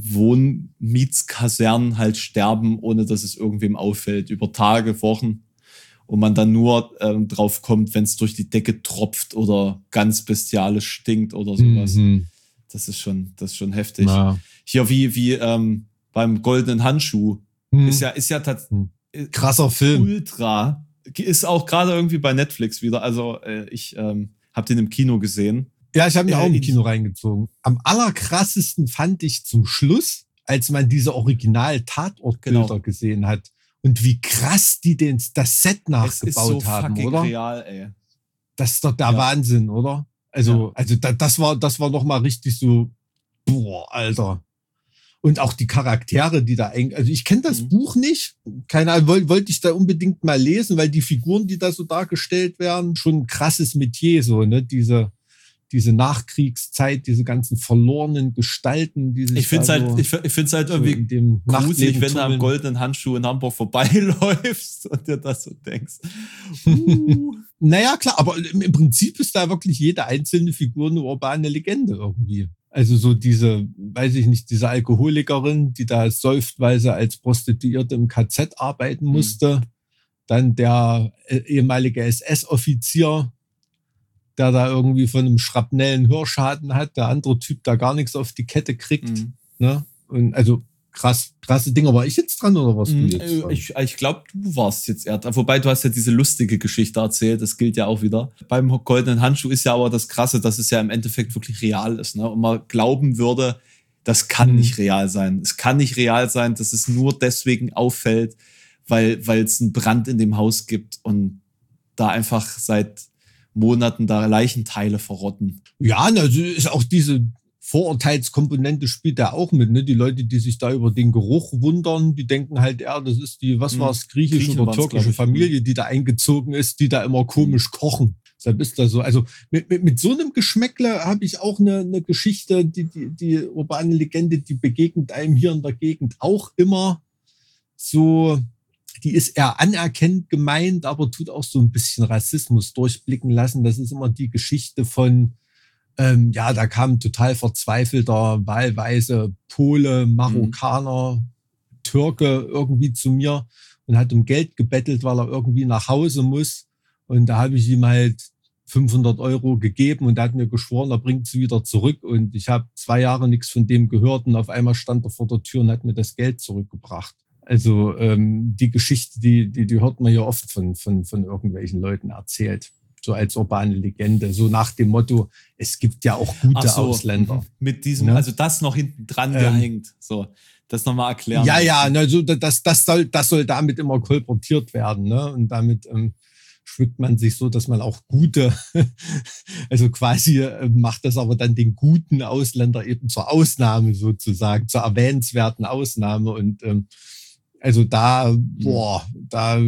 Wohnmietskasernen halt sterben, ohne dass es irgendwem auffällt, über Tage, Wochen. Und man dann nur ähm, drauf kommt, wenn es durch die Decke tropft oder ganz bestialisch stinkt oder sowas. Mhm. Das ist schon, das ist schon heftig. Ja. Hier wie, wie ähm, beim Goldenen Handschuh. Hm. Ist ja, ist ja tatsächlich krasser Film. Ultra. Ist auch gerade irgendwie bei Netflix wieder. Also äh, ich ähm, habe den im Kino gesehen. Ja, ich habe ihn äh, auch im Kino reingezogen. Am allerkrassesten fand ich zum Schluss, als man diese Original-Tatortbilder genau. gesehen hat und wie krass die den, das Set nachgebaut es ist so haben, fucking oder? Real, ey. Das ist doch der ja. Wahnsinn, oder? Also, ja. also da, das war, das war noch mal richtig so, boah, Alter. Und auch die Charaktere, die da eng, also ich kenne das mhm. Buch nicht, keine Ahnung, wollte wollt ich da unbedingt mal lesen, weil die Figuren, die da so dargestellt werden, schon ein krasses Metier, so, ne, diese, diese Nachkriegszeit, diese ganzen verlorenen Gestalten, die sich ich finde es halt, so, ich, ich find's halt irgendwie so gruselig, wenn du am Goldenen Handschuh in Hamburg vorbeiläufst und dir das so denkst. Uh. Naja, klar, aber im Prinzip ist da wirklich jede einzelne Figur eine urbane Legende irgendwie. Also so diese, weiß ich nicht, diese Alkoholikerin, die da säuft, weil sie als Prostituierte im K Z arbeiten musste. Mhm. Dann der ehemalige S S-Offizier, der da irgendwie von einem Schrapnellen Hörschaden hat. Der andere Typ, der gar nichts auf die Kette kriegt. Mhm. Ne? Und also krass, krasse Dinger. War ich jetzt dran oder was? Mhm, du jetzt dran? Ich, ich glaube, du warst jetzt eher dran. Wobei, du hast ja diese lustige Geschichte erzählt. Das gilt ja auch wieder. Beim Goldenen Handschuh ist ja aber das Krasse, dass es ja im Endeffekt wirklich real ist. Ne? Und man glauben würde, das kann mhm. nicht real sein. Es kann nicht real sein, dass es nur deswegen auffällt, weil weil es einen Brand in dem Haus gibt und da einfach seit Monaten da Leichenteile verrotten. Ja, also ist auch diese Vorurteilskomponente spielt da auch mit, ne? Die Leute, die sich da über den Geruch wundern, die denken halt, ja, das ist die, was war es, griechische Griechen oder türkische Familie, die da eingezogen ist, die da immer komisch kochen. Deshalb ist das so. Also mit, mit, mit so einem Geschmäckle habe ich auch eine, eine Geschichte, die, die, die urbane Legende, die begegnet einem hier in der Gegend auch immer so, die ist eher anerkennend gemeint, aber tut auch so ein bisschen Rassismus durchblicken lassen. Das ist immer die Geschichte von, Ähm, ja, da kam ein total verzweifelter, wahlweise Pole, Marokkaner, mhm. Türke irgendwie zu mir und hat um Geld gebettelt, weil er irgendwie nach Hause muss. Und da habe ich ihm halt fünfhundert Euro gegeben und er hat mir geschworen, er bringt sie wieder zurück. Und ich habe zwei Jahre nichts von dem gehört und auf einmal stand er vor der Tür und hat mir das Geld zurückgebracht. Also ähm, die Geschichte, die, die, die hört man ja oft von, von, von irgendwelchen Leuten erzählt. So als urbane Legende, so nach dem Motto, es gibt ja auch gute so, Ausländer. Mit diesem, ne? Also das noch hinten dran ähm, gehängt. So, das nochmal erklären. Ja, ja, also das, das, soll, das soll damit immer kolportiert werden. Ne? Und damit ähm, schmückt man sich so, dass man auch gute, also quasi äh, macht das aber dann den guten Ausländer eben zur Ausnahme sozusagen, zur erwähnenswerten Ausnahme. Und ähm, also da, boah, da...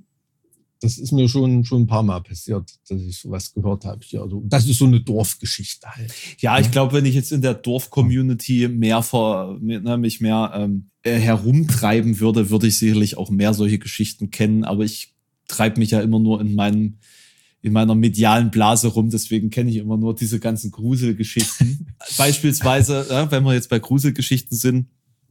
Das ist mir schon schon ein paar Mal passiert, dass ich sowas gehört habe. Ja, also das ist so eine Dorfgeschichte halt. Ja, ich glaube, wenn ich jetzt in der Dorf-Community mehr vor, ne, mich mehr ähm, herumtreiben würde, würde ich sicherlich auch mehr solche Geschichten kennen. Aber ich treibe mich ja immer nur in meinem in meiner medialen Blase rum, deswegen kenne ich immer nur diese ganzen Gruselgeschichten. Beispielsweise, ja, wenn wir jetzt bei Gruselgeschichten sind,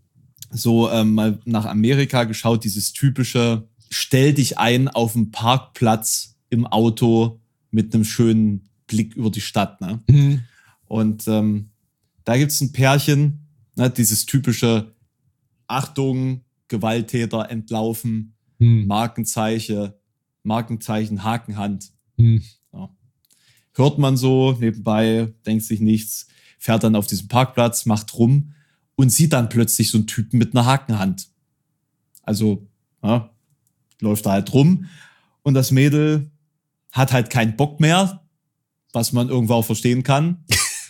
so ähm, mal nach Amerika geschaut, dieses typische, stell dich ein auf dem Parkplatz im Auto mit einem schönen Blick über die Stadt. Ne? Mhm. Und ähm, da gibt's ein Pärchen, ne, dieses typische Achtung, Gewalttäter entlaufen, Mhm. Markenzeichen, Markenzeichen, Hakenhand. Mhm. Ja. Hört man so nebenbei, denkt sich nichts, fährt dann auf diesen Parkplatz, macht rum und sieht dann plötzlich so einen Typen mit einer Hakenhand. Also, ja, läuft da halt rum und das Mädel hat halt keinen Bock mehr, was man irgendwo auch verstehen kann.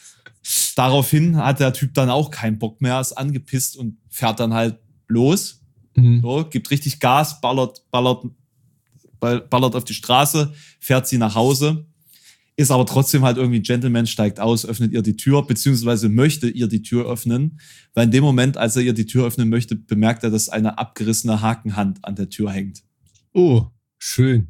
Daraufhin hat der Typ dann auch keinen Bock mehr, ist angepisst und fährt dann halt los. Mhm. So, gibt richtig Gas, ballert, ballert, ballert auf die Straße, fährt sie nach Hause, ist aber trotzdem halt irgendwie ein Gentleman, steigt aus, öffnet ihr die Tür, beziehungsweise möchte ihr die Tür öffnen, weil in dem Moment, als er ihr die Tür öffnen möchte, bemerkt er, dass eine abgerissene Hakenhand an der Tür hängt. Oh, schön.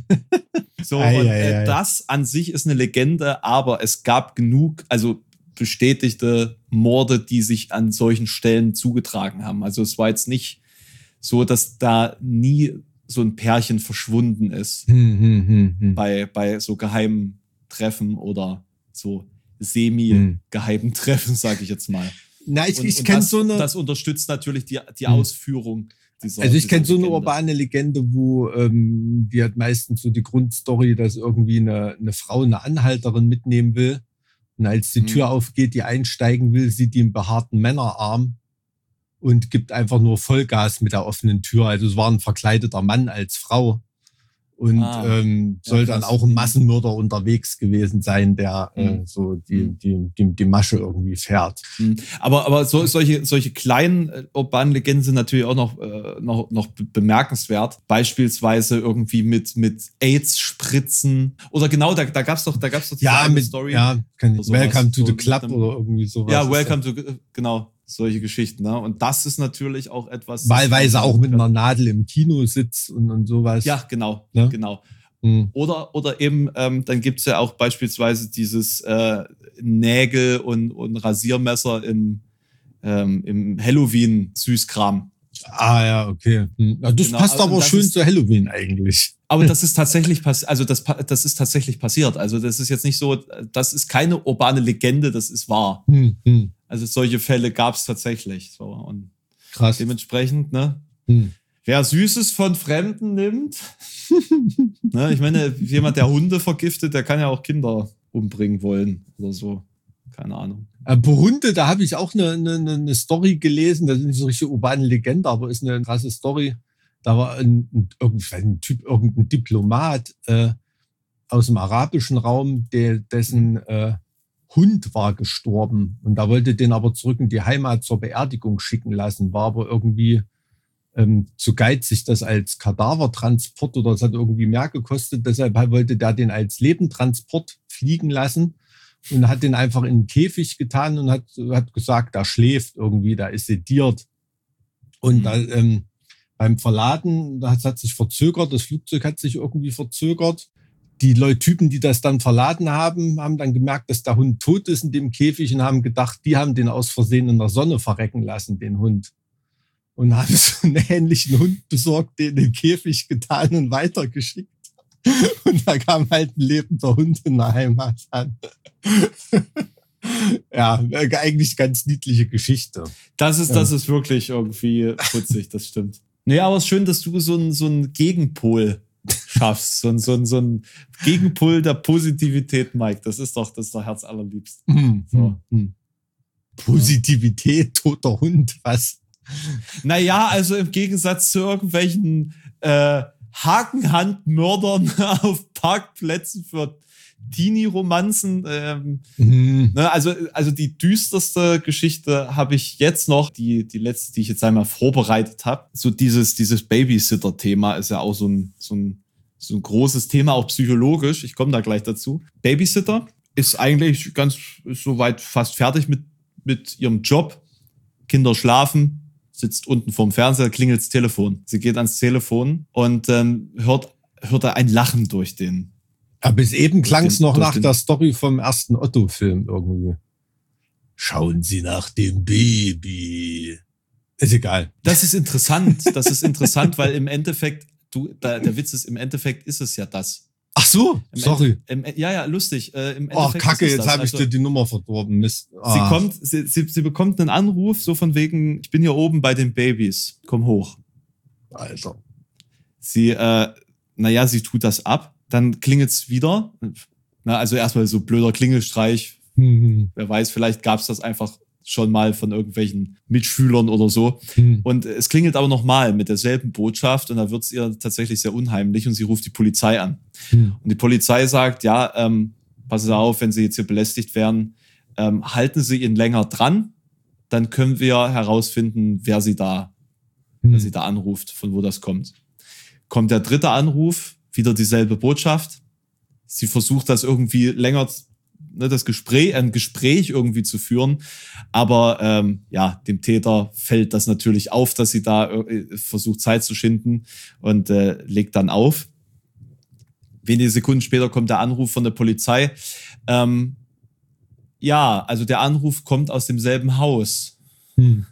So, Ei, und ei, äh, ei. das an sich ist eine Legende, aber es gab genug, also bestätigte Morde, die sich an solchen Stellen zugetragen haben. Also es war jetzt nicht so, dass da nie so ein Pärchen verschwunden ist Hm, hm, hm, hm. bei, bei so geheimen Treffen oder so Hm. semi-geheimen Treffen, sage ich jetzt mal. Na, ich, Und, ich und kenne das, so eine. das unterstützt natürlich die, die Hm. Ausführung dieser Also ich dieser kenne so eine Legende. urbane Legende, wo ähm, die hat meistens so die Grundstory, dass irgendwie eine, eine Frau eine Anhalterin mitnehmen will. Und als die Mhm. Tür aufgeht, die einsteigen will, sieht die einen behaarten Männerarm und gibt einfach nur Vollgas mit der offenen Tür. Also es war ein verkleideter Mann als Frau. Und Ah, ähm, ja, soll dann krass. auch ein Massenmörder unterwegs gewesen sein, der äh, Mhm. so die, Mhm. die, die, die Masche irgendwie fährt. Mhm. Aber, aber so, solche, solche kleinen äh, urbanen Legenden sind natürlich auch noch, äh, noch, noch be- bemerkenswert. Beispielsweise irgendwie mit, mit AIDS-Spritzen. Oder genau, da, da gab's doch, da gab's doch diese Ja, eine mit Story. ja, kann, oder sowas. Welcome to So the mit Club einem- oder irgendwie sowas. Ja, ist welcome to, genau, solche Geschichten. Ne? Und das ist natürlich auch etwas. Wahlweise auch mit einer Nadel im Kino sitzt und, und sowas. Ja, genau, Ne? genau. Hm. Oder, oder eben, ähm, dann gibt's ja auch beispielsweise dieses äh, Nägel und, und Rasiermesser im, ähm, im Halloween-Süßkram. Ah ja, okay. Hm. Ja, das Genau, passt aber aber das schön ist- zu Halloween eigentlich. Aber das ist tatsächlich passiert, also das, pa- das ist tatsächlich passiert. Also das ist jetzt nicht so, das ist keine urbane Legende, das ist wahr. Hm, hm. Also solche Fälle gab's tatsächlich. So. Und Krass. dementsprechend, ne, Hm. wer Süßes von Fremden nimmt, ne, ich meine, jemand, der Hunde vergiftet, der kann ja auch Kinder umbringen wollen oder so. Keine Ahnung. Äh, Bei Hunde, da habe ich auch eine, eine, eine Story gelesen. Das ist nicht so richtig urbane Legende, aber ist eine krasse Story. Da war ein, ein, irgendein ein Typ, irgendein Diplomat äh, aus dem arabischen Raum, der, dessen äh, Hund war gestorben. Und da wollte den aber zurück in die Heimat zur Beerdigung schicken lassen, war aber irgendwie ähm, zu geizig, das als Kadavertransport oder es hat irgendwie mehr gekostet. Deshalb wollte der den als Lebendtransport fliegen lassen und hat den einfach in einen Käfig getan und hat, hat gesagt, da schläft irgendwie, da ist sediert. Und Mhm. da, ähm, beim Verladen, das hat sich verzögert, das Flugzeug hat sich irgendwie verzögert. Die Leute, Typen, die das dann verladen haben, haben dann gemerkt, dass der Hund tot ist in dem Käfig und haben gedacht, die haben den aus Versehen in der Sonne verrecken lassen, den Hund. Und haben so einen ähnlichen Hund besorgt, den in den Käfig getan und weitergeschickt. Und da kam halt ein lebender Hund in der Heimat an. Ja, eigentlich ganz niedliche Geschichte. Das ist, Ja. das ist wirklich irgendwie putzig, das stimmt. Nee, aber es ist schön, dass du so einen so einen Gegenpol schaffst. So ein, so ein, so ein Gegenpol der Positivität, Mike. Das ist doch, das ist doch Herz allerliebst. Hm, So. hm, hm. Positivität, toter Hund, was? Naja, also im Gegensatz zu irgendwelchen äh, Hakenhandmördern auf Parkplätzen für Teenie-Romanzen. Ähm, Hm. ne, also, also die düsterste Geschichte habe ich jetzt noch, die, die letzte, die ich jetzt einmal vorbereitet habe. So dieses, dieses Babysitter-Thema ist ja auch so ein, so ein, so ein großes Thema, auch psychologisch. Ich komme da gleich dazu. Babysitter ist eigentlich ganz ist soweit fast fertig mit, mit ihrem Job. Kinder schlafen, sitzt unten vorm Fernseher, klingelt das Telefon. Sie geht ans Telefon und ähm, hört, hört da ein Lachen durch den Aber bis eben klang es den- noch durch nach den- der Story vom ersten Otto-Film irgendwie. Schauen Sie nach dem Baby. Ist egal. Das ist interessant. Das ist interessant, weil im Endeffekt, du, da, der Witz ist, im Endeffekt ist es ja das. Ach so, Im sorry. End, im, ja, ja, lustig. Äh, im Oh, Endeffekt Kacke, ist es jetzt das. habe ich Also, dir die Nummer verdorben. Mist. Sie Ah. kommt, sie, sie, sie bekommt einen Anruf, so von wegen, ich bin hier oben bei den Babys, komm hoch. Alter. Sie, äh, naja, sie tut das ab, dann klingelt's wieder. Na, also erstmal so blöder Klingelstreich. Hm, Wer weiß, vielleicht gab's das einfach schon mal von irgendwelchen Mitschülern oder so. hm, Und es klingelt aber nochmal mit derselben Botschaft und da wird's ihr tatsächlich sehr unheimlich und sie ruft die Polizei an. hm, Und die Polizei sagt, ja, ähm, passen Sie auf, wenn Sie jetzt hier belästigt werden, ähm, halten Sie ihn länger dran, dann können wir herausfinden, wer Sie da, wer hm. Sie da anruft, von wo das kommt. Kommt der dritte Anruf, wieder dieselbe Botschaft. Sie versucht das irgendwie länger, ne, das Gespräch, ein Gespräch irgendwie zu führen, aber ähm, ja, dem Täter fällt das natürlich auf, dass sie da äh, versucht Zeit zu schinden und äh, legt dann auf. Wenige Sekunden später kommt der Anruf von der Polizei. Ähm, ja, also der Anruf kommt aus demselben Haus. Hm.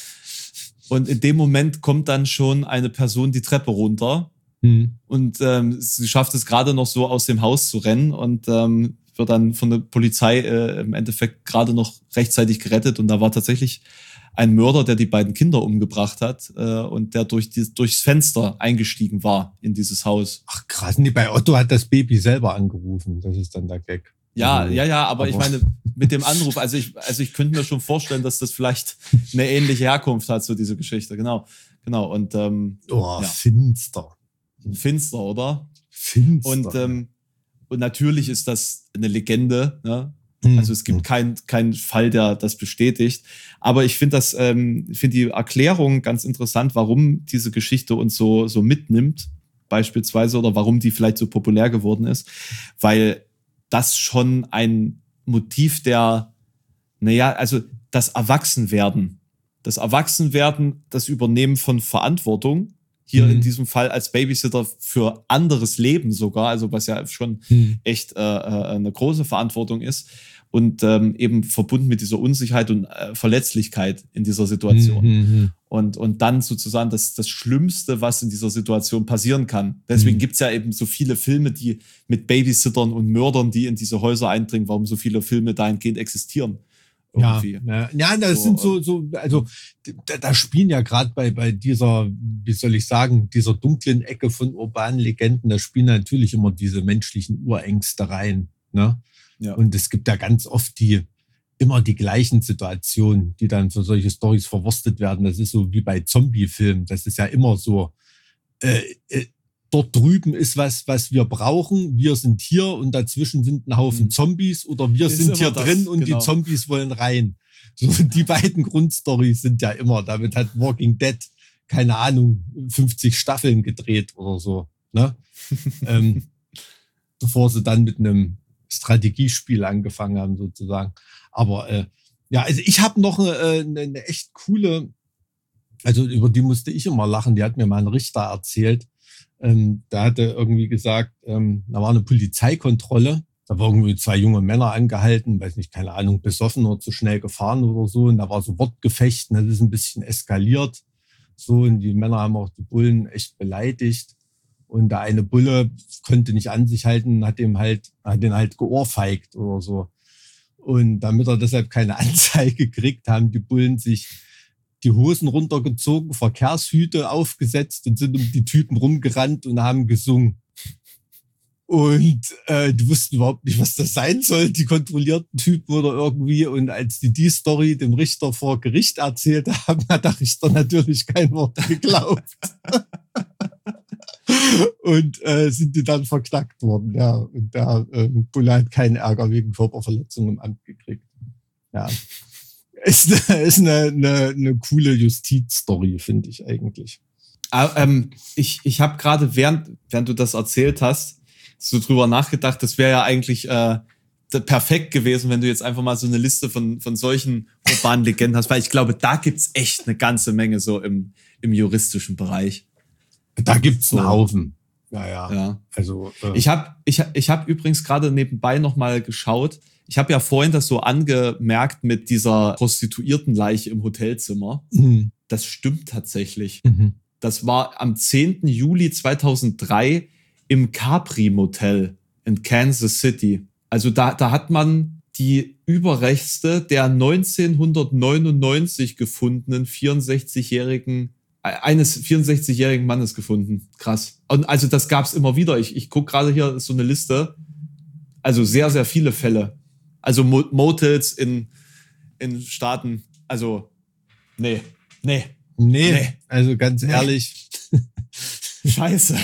Und in dem Moment kommt dann schon eine Person die Treppe runter Hm. und ähm, sie schafft es gerade noch so aus dem Haus zu rennen und ähm, wird dann von der Polizei äh, im Endeffekt gerade noch rechtzeitig gerettet. Und da war tatsächlich ein Mörder, der die beiden Kinder umgebracht hat äh, und der durch die, durchs Fenster eingestiegen war in dieses Haus. Ach krass, nee, bei Otto hat das Baby selber angerufen. Das ist dann der Gag. Ja, Also, ja, ja, aber, aber- ich meine, mit dem Anruf, also ich, also ich könnte mir schon vorstellen, dass das vielleicht eine ähnliche Herkunft hat, so diese Geschichte. Genau, genau. Und ähm, Oh, Ja. finster. finster, oder? Finster. Und, ähm, und natürlich ist das eine Legende, ne? Hm. Also es gibt keinen keinen Fall, der das bestätigt. Aber ich finde das, ähm, finde die Erklärung ganz interessant, warum diese Geschichte uns so, so mitnimmt, beispielsweise, oder warum die vielleicht so populär geworden ist. Weil das schon ein Motiv der, naja, also das Erwachsenwerden, das Erwachsenwerden, das Übernehmen von Verantwortung, hier Mhm. in diesem Fall als Babysitter für anderes Leben sogar, also was ja schon Hm. echt äh, äh, eine große Verantwortung ist und ähm, eben verbunden mit dieser Unsicherheit und äh, Verletzlichkeit in dieser Situation. Hm, hm, hm. Und, und dann sozusagen das, das Schlimmste, was in dieser Situation passieren kann. Deswegen Mhm. gibt's ja eben so viele Filme, die mit Babysittern und Mördern, die in diese Häuser eindringen, warum so viele Filme dahingehend existieren. Ja, Irgendwie. ja, ja, das So, sind so, so, also da, da spielen ja gerade bei, bei dieser, wie soll ich sagen, dieser dunklen Ecke von urbanen Legenden, da spielen natürlich immer diese menschlichen Urängste rein. Ne? Ja. Und es gibt ja ganz oft die, immer die gleichen Situationen, die dann für solche Storys verwurstet werden. Das ist so wie bei Zombie-Filmen. Das ist ja immer so, äh, äh, dort drüben ist was, was wir brauchen. Wir sind hier und dazwischen sind ein Haufen Mhm. Zombies oder wir Ist sind immer hier das, drin und genau. die Zombies wollen rein. So, die beiden Grundstorys sind ja immer. Damit hat Walking Dead, keine Ahnung, fünfzig Staffeln gedreht oder so. Ne? ähm, bevor sie dann mit einem Strategiespiel angefangen haben, sozusagen. Aber äh, ja, also ich habe noch eine, eine, eine echt coole, also über die musste ich immer lachen, die hat mir mal ein Richter erzählt. Ähm, da hatte irgendwie gesagt, ähm, da war eine Polizeikontrolle, da waren irgendwie zwei junge Männer angehalten, weiß nicht, keine Ahnung, besoffen oder zu schnell gefahren oder so. Und da war so Wortgefecht und das ist ein bisschen eskaliert. So, und die Männer haben auch die Bullen echt beleidigt. Und der eine Bulle konnte nicht an sich halten, hat dem halt, hat den halt geohrfeigt oder so. Und damit er deshalb keine Anzeige kriegt, haben die Bullen sich die Hosen runtergezogen, Verkehrshüte aufgesetzt und sind um die Typen rumgerannt und haben gesungen. Und äh, die wussten überhaupt nicht, was das sein soll, die kontrollierten Typen oder irgendwie. Und als die die Story dem Richter vor Gericht erzählt haben, hat der Richter natürlich kein Wort geglaubt. Und äh, sind die dann verknackt worden. Ja, und der äh, Bulle hat keinen Ärger wegen Körperverletzung im Amt gekriegt. Ja, ist, eine, ist eine, eine, eine coole Justizstory, finde ich eigentlich. Ah, ähm, ich ich habe gerade, während, während du das erzählt hast, so drüber nachgedacht, das wäre ja eigentlich äh, perfekt gewesen, wenn du jetzt einfach mal so eine Liste von, von solchen urbanen Legenden hast, weil ich glaube, da gibt's echt eine ganze Menge so im, im juristischen Bereich. Da gibt's einen So. Haufen. Ja, ja. Ja. Also, äh, Ich habe ich, hab- ich hab übrigens gerade nebenbei nochmal geschaut. Ich habe ja vorhin das so angemerkt mit dieser Prostituiertenleiche im Hotelzimmer. mhm. Das stimmt tatsächlich. Mhm. Das war am zehnten Juli zweitausenddrei im Capri Motel in Kansas City. Also da, da hat man die Überreste der neunzehnhundertneunundneunzig gefundenen vierundsechzigjährigen eines vierundsechzigjährigen Mannes gefunden. Krass. Und also das gab's immer wieder. Ich, ich gucke gerade hier, ist so eine Liste. Also sehr, sehr viele Fälle. Also Mo- Motels in, in Staaten. Also, nee, nee, Nee, Nee. also ganz Nee. ehrlich. scheiße.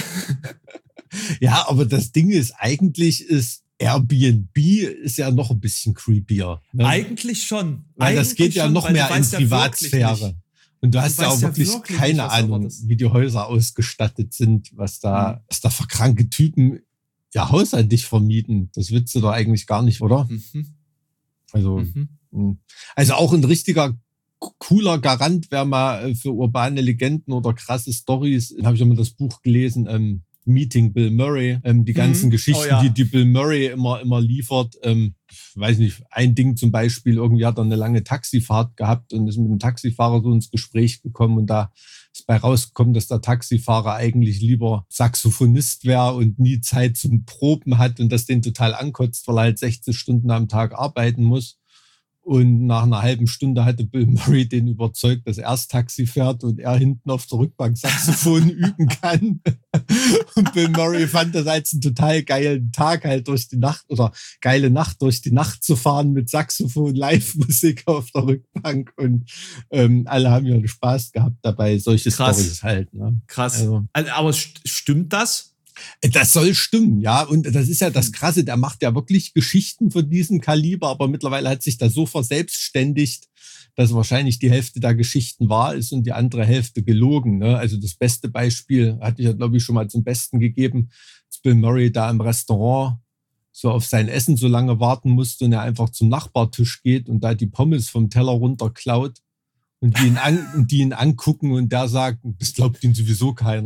Ja, aber das Ding ist, eigentlich ist Airbnb ist ja noch ein bisschen creepier. Ne? Eigentlich schon. Weil das Eigentlich geht ja schon, noch weil du mehr in weißt ja wirklich Privatsphäre. nicht. Und du hast ja weißt auch ja wirklich wirklich keine nicht, was Ahnung, erwartest. wie die Häuser ausgestattet sind, was da, Mhm. was da für kranke Typen ihr Haus an dich vermieten. Das willst du doch eigentlich gar nicht, oder? Mhm. Also, Mhm. mh. also auch ein richtiger cooler Garant wäre mal äh, für urbane Legenden oder krasse Stories. Habe ich ja mal das Buch gelesen, ähm, Meeting Bill Murray, ähm, die ganzen Mhm. Geschichten, Oh ja. die, die Bill Murray immer, immer liefert. Ähm, weiß nicht, ein Ding zum Beispiel, irgendwie hat er eine lange Taxifahrt gehabt und ist mit dem Taxifahrer so ins Gespräch gekommen und da ist bei rausgekommen, dass der Taxifahrer eigentlich lieber Saxophonist wäre und nie Zeit zum Proben hat und das den total ankotzt, weil er halt sechzig Stunden am Tag arbeiten muss. Und nach einer halben Stunde hatte Bill Murray den überzeugt, dass er das Taxi fährt und er hinten auf der Rückbank Saxophon üben kann. Und Bill Murray fand das als einen total geilen Tag halt durch die Nacht oder geile Nacht durch die Nacht zu fahren mit Saxophon, Live-Musik auf der Rückbank. Und ähm, alle haben ja Spaß gehabt dabei, solche Krass. Storys halt. Ne? Krass. Also, Also, aber st- stimmt das? das soll stimmen, ja. Und das ist ja das Krasse, der macht ja wirklich Geschichten von diesem Kaliber, aber mittlerweile hat sich das so verselbstständigt, dass wahrscheinlich die Hälfte der Geschichten wahr ist und die andere Hälfte gelogen. Ne? Also das beste Beispiel hatte ich ja, glaube ich, schon mal zum Besten gegeben, als Bill Murray da im Restaurant so auf sein Essen so lange warten musste und er einfach zum Nachbartisch geht und da die Pommes vom Teller runterklaut. Und die ihn, an, und die ihn angucken und der sagt, das glaubt ihn sowieso keiner.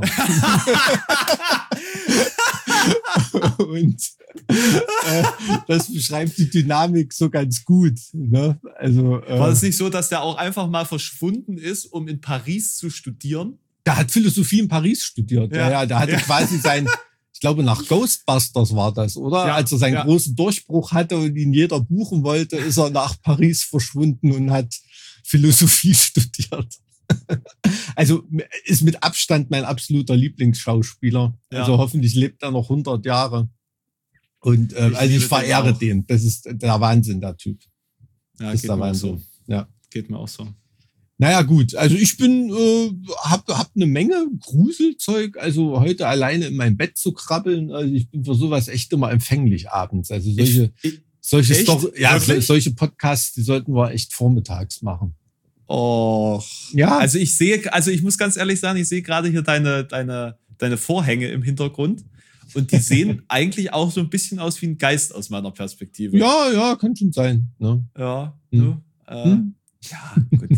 Und äh, das beschreibt die Dynamik so ganz gut. Ne? Also, äh, War es nicht so, dass der auch einfach mal verschwunden ist, um in Paris zu studieren? der hat Philosophie in Paris studiert. Ja, Ja. ja, der hatte Ja. quasi sein, ich glaube nach Ghostbusters war das, oder? Ja, Als er seinen ja. großen Durchbruch hatte und ihn jeder buchen wollte, ist er nach Paris verschwunden und hat Philosophie studiert. Also ist mit Abstand mein absoluter Lieblingsschauspieler. Ja. Also hoffentlich lebt er noch hundert Jahre. Und äh, Ich also ich liebe den verehre auch. den. Das ist der Wahnsinn, der Typ. Ja, Das ist geht der mir auch Wahnsinn. so. Ja. Geht mir auch so. Naja, gut. Also ich bin, äh, hab, hab eine Menge Gruselzeug. Also heute alleine in mein Bett zu krabbeln. Also ich bin für sowas echt immer empfänglich abends. Also solche, Ich, solche, echt? Story, ja, so, Wirklich? solche Podcasts, die sollten wir echt vormittags machen. Och. Ja. Also ich sehe, also ich muss ganz ehrlich sagen, ich sehe gerade hier deine, deine, deine Vorhänge im Hintergrund. Und die sehen eigentlich auch so ein bisschen aus wie ein Geist aus meiner Perspektive. Ja, ja, kann schon sein. Ne? Ja. Hm. Ne? Äh, Hm? Ja, gut.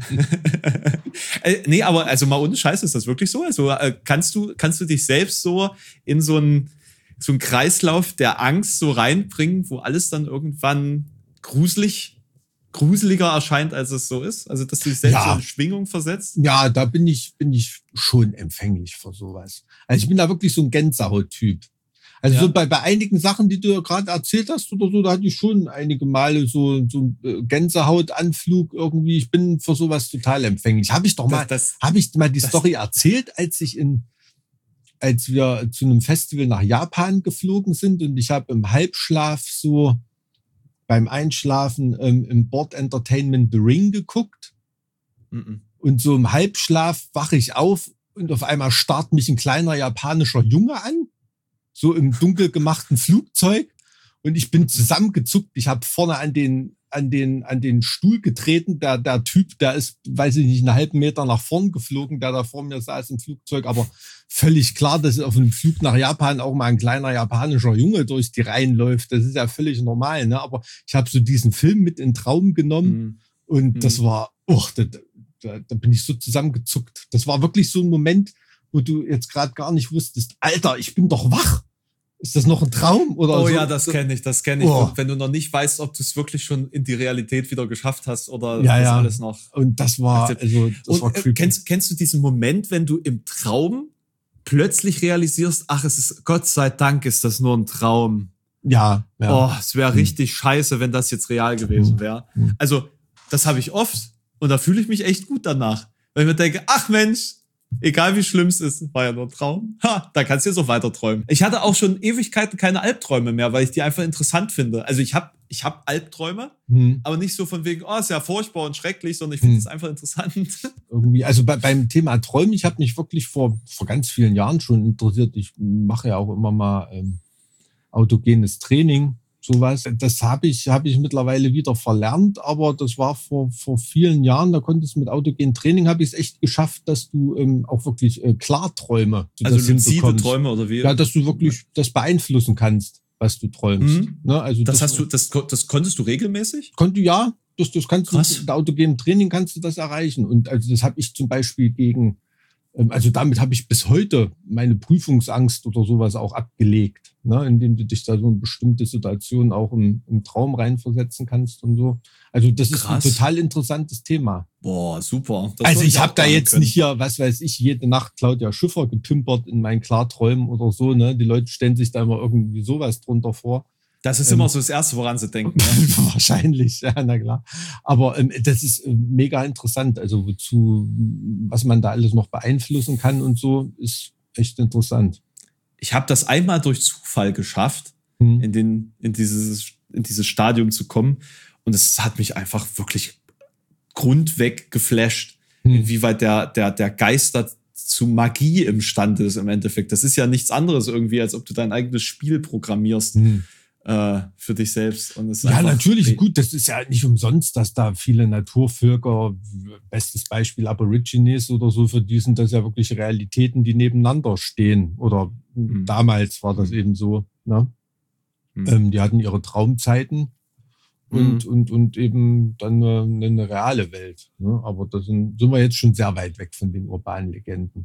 äh, nee, aber also mal ohne Scheiß, ist das wirklich so? Also äh, kannst du, kannst du dich selbst so in so einen so einen Kreislauf der Angst so reinbringen, wo alles dann irgendwann gruselig, gruseliger erscheint, als es so ist? Also, dass du dich selbst Ja. so in Schwingung versetzt? Ja, da bin ich, bin ich schon empfänglich für sowas. Also ich bin da wirklich so ein Gänsehaut-Typ. Also Ja. so bei, bei einigen Sachen, die du ja gerade erzählt hast oder so, da hatte ich schon einige Male so, so einen äh, Gänsehautanflug irgendwie. Ich bin für sowas total empfänglich. Habe ich doch mal, Das, das, habe ich mal die das- Story erzählt, als ich in, als wir zu einem Festival nach Japan geflogen sind und ich habe im Halbschlaf so beim Einschlafen ähm, im Board Entertainment The Ring geguckt. Mhm. Und so im Halbschlaf wache ich auf und auf einmal starrt mich ein kleiner japanischer Junge an, so im dunkel gemachten Flugzeug. Und ich bin zusammengezuckt. Ich habe vorne an den, an den, an den Stuhl getreten. Der, der Typ, der ist, weiß ich nicht, einen halben Meter nach vorn geflogen, der da vor mir saß im Flugzeug. Aber völlig klar, dass auf einem Flug nach Japan auch mal ein kleiner japanischer Junge durch die Reihen läuft. Das ist ja völlig normal, ne? Aber ich habe so diesen Film mit in den Traum genommen. Mhm. Und Mhm. das war, oh, da, da, da bin ich so zusammengezuckt. Das war wirklich so ein Moment, wo du jetzt gerade gar nicht wusstest, Alter, ich bin doch wach. Ist das noch ein Traum? Oder Oh so? ja, das kenne ich, das kenne ich. Oh. Wenn du noch nicht weißt, ob du es wirklich schon in die Realität wieder geschafft hast oder Ja, das ja. alles noch. Und das war, also, das war Und äh, creepy. kennst, kennst du diesen Moment, wenn du im Traum plötzlich realisierst, ach, es ist, Gott sei Dank ist das nur ein Traum. Ja, ja. Oh, es wäre richtig scheiße, wenn das jetzt real gewesen wäre. Mhm. Also, das habe ich oft und da fühle ich mich echt gut danach. Weil ich mir denke, ach Mensch, egal wie schlimm es ist, war ja nur ein Traum. Ha, da kannst du jetzt auch weiter träumen. Ich hatte auch schon Ewigkeiten keine Albträume mehr, weil ich die einfach interessant finde. Also ich habe ich hab Albträume, Hm. aber nicht so von wegen, oh, ist ja furchtbar und schrecklich, sondern ich finde es Hm. einfach interessant. Irgendwie, also bei, beim Thema Träumen, ich habe mich wirklich vor, vor ganz vielen Jahren schon interessiert. Ich mache ja auch immer mal ähm, autogenes Training, sowas. Das habe ich, habe ich mittlerweile wieder verlernt, aber das war vor, vor vielen Jahren, da konntest du mit autogenem Training, habe ich es echt geschafft, dass du ähm, auch wirklich äh, Klarträume, du Also das luzide hinbekommst. Träume oder wie? Ja, dass du wirklich das beeinflussen kannst, was du träumst. Mhm. Ne? Also Das hast du, das, das konntest du regelmäßig? Konnte ja, das, das kannst Krass. du mit autogenem Training kannst du das erreichen. Und also das habe ich zum Beispiel gegen, ähm, also damit habe ich bis heute meine Prüfungsangst oder sowas auch abgelegt, ne? Indem du dich da so in bestimmte Situationen auch im, im Traum reinversetzen kannst und so. Also das Krass. ist ein total interessantes Thema. Boah, super. Das Also soll ich auch habe da machen jetzt können. nicht hier, was weiß ich, jede Nacht Claudia Schiffer gepimpert in meinen Klarträumen oder so. Ne? Die Leute stellen sich da immer irgendwie sowas drunter vor. Das ist ähm, immer so das Erste, woran sie denken. Ne? Wahrscheinlich, ja, na klar. Aber ähm, das ist äh, mega interessant. Also wozu, was man da alles noch beeinflussen kann und so, ist echt interessant. Ich habe das einmal durch Zufall geschafft, Hm. in, den, in, dieses, in dieses Stadium zu kommen. Und es hat mich einfach wirklich grundweg geflasht, Hm. inwieweit der, der, der Geist da zu Magie imstande ist im Endeffekt. Das ist ja nichts anderes irgendwie, als ob du dein eigenes Spiel programmierst Hm. äh, für dich selbst. Und es ist Ja, einfach- natürlich. Gut, das ist ja nicht umsonst, dass da viele Naturvölker, bestes Beispiel Aborigines oder so, für die sind das ja wirklich Realitäten, die nebeneinander stehen. Oder Mhm. damals war das Mhm. eben so. Ne? Mhm. Ähm, die hatten ihre Traumzeiten und, Mhm. und, und eben dann eine, eine reale Welt. Ne? Aber da sind, sind wir jetzt schon sehr weit weg von den urbanen Legenden.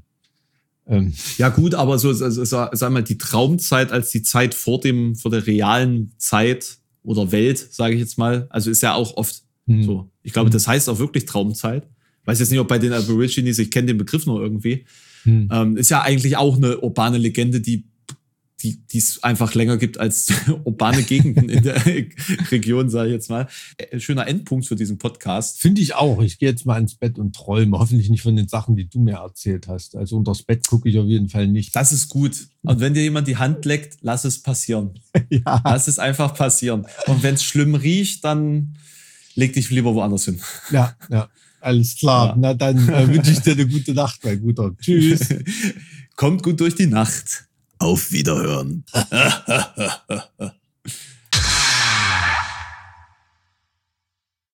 Ähm, Ja gut, aber so, also, sag sag mal, die Traumzeit als die Zeit vor dem, vor der realen Zeit oder Welt, sage ich jetzt mal, also ist ja auch oft hm. so. Ich glaube, Hm. das heißt auch wirklich Traumzeit. Weiß jetzt nicht, ob bei den Aborigines, ich kenne den Begriff nur irgendwie, Hm. ähm, ist ja eigentlich auch eine urbane Legende, die die die es einfach länger gibt als urbane Gegenden in der Region, sage ich jetzt mal. Äh, Schöner Endpunkt für diesen Podcast. Finde ich auch. Ich gehe jetzt mal ins Bett und träume. Hoffentlich nicht von den Sachen, die du mir erzählt hast. Also unters Bett gucke ich auf jeden Fall nicht. Das ist gut. Und wenn dir jemand die Hand leckt, lass es passieren. Ja. Lass es einfach passieren. Und wenn es schlimm riecht, dann leg dich lieber woanders hin. Ja, ja. Alles klar. Ja. Na dann äh, wünsche ich dir eine gute Nacht, mein Guter. Tschüss. Kommt gut durch die Nacht. Auf Wiederhören.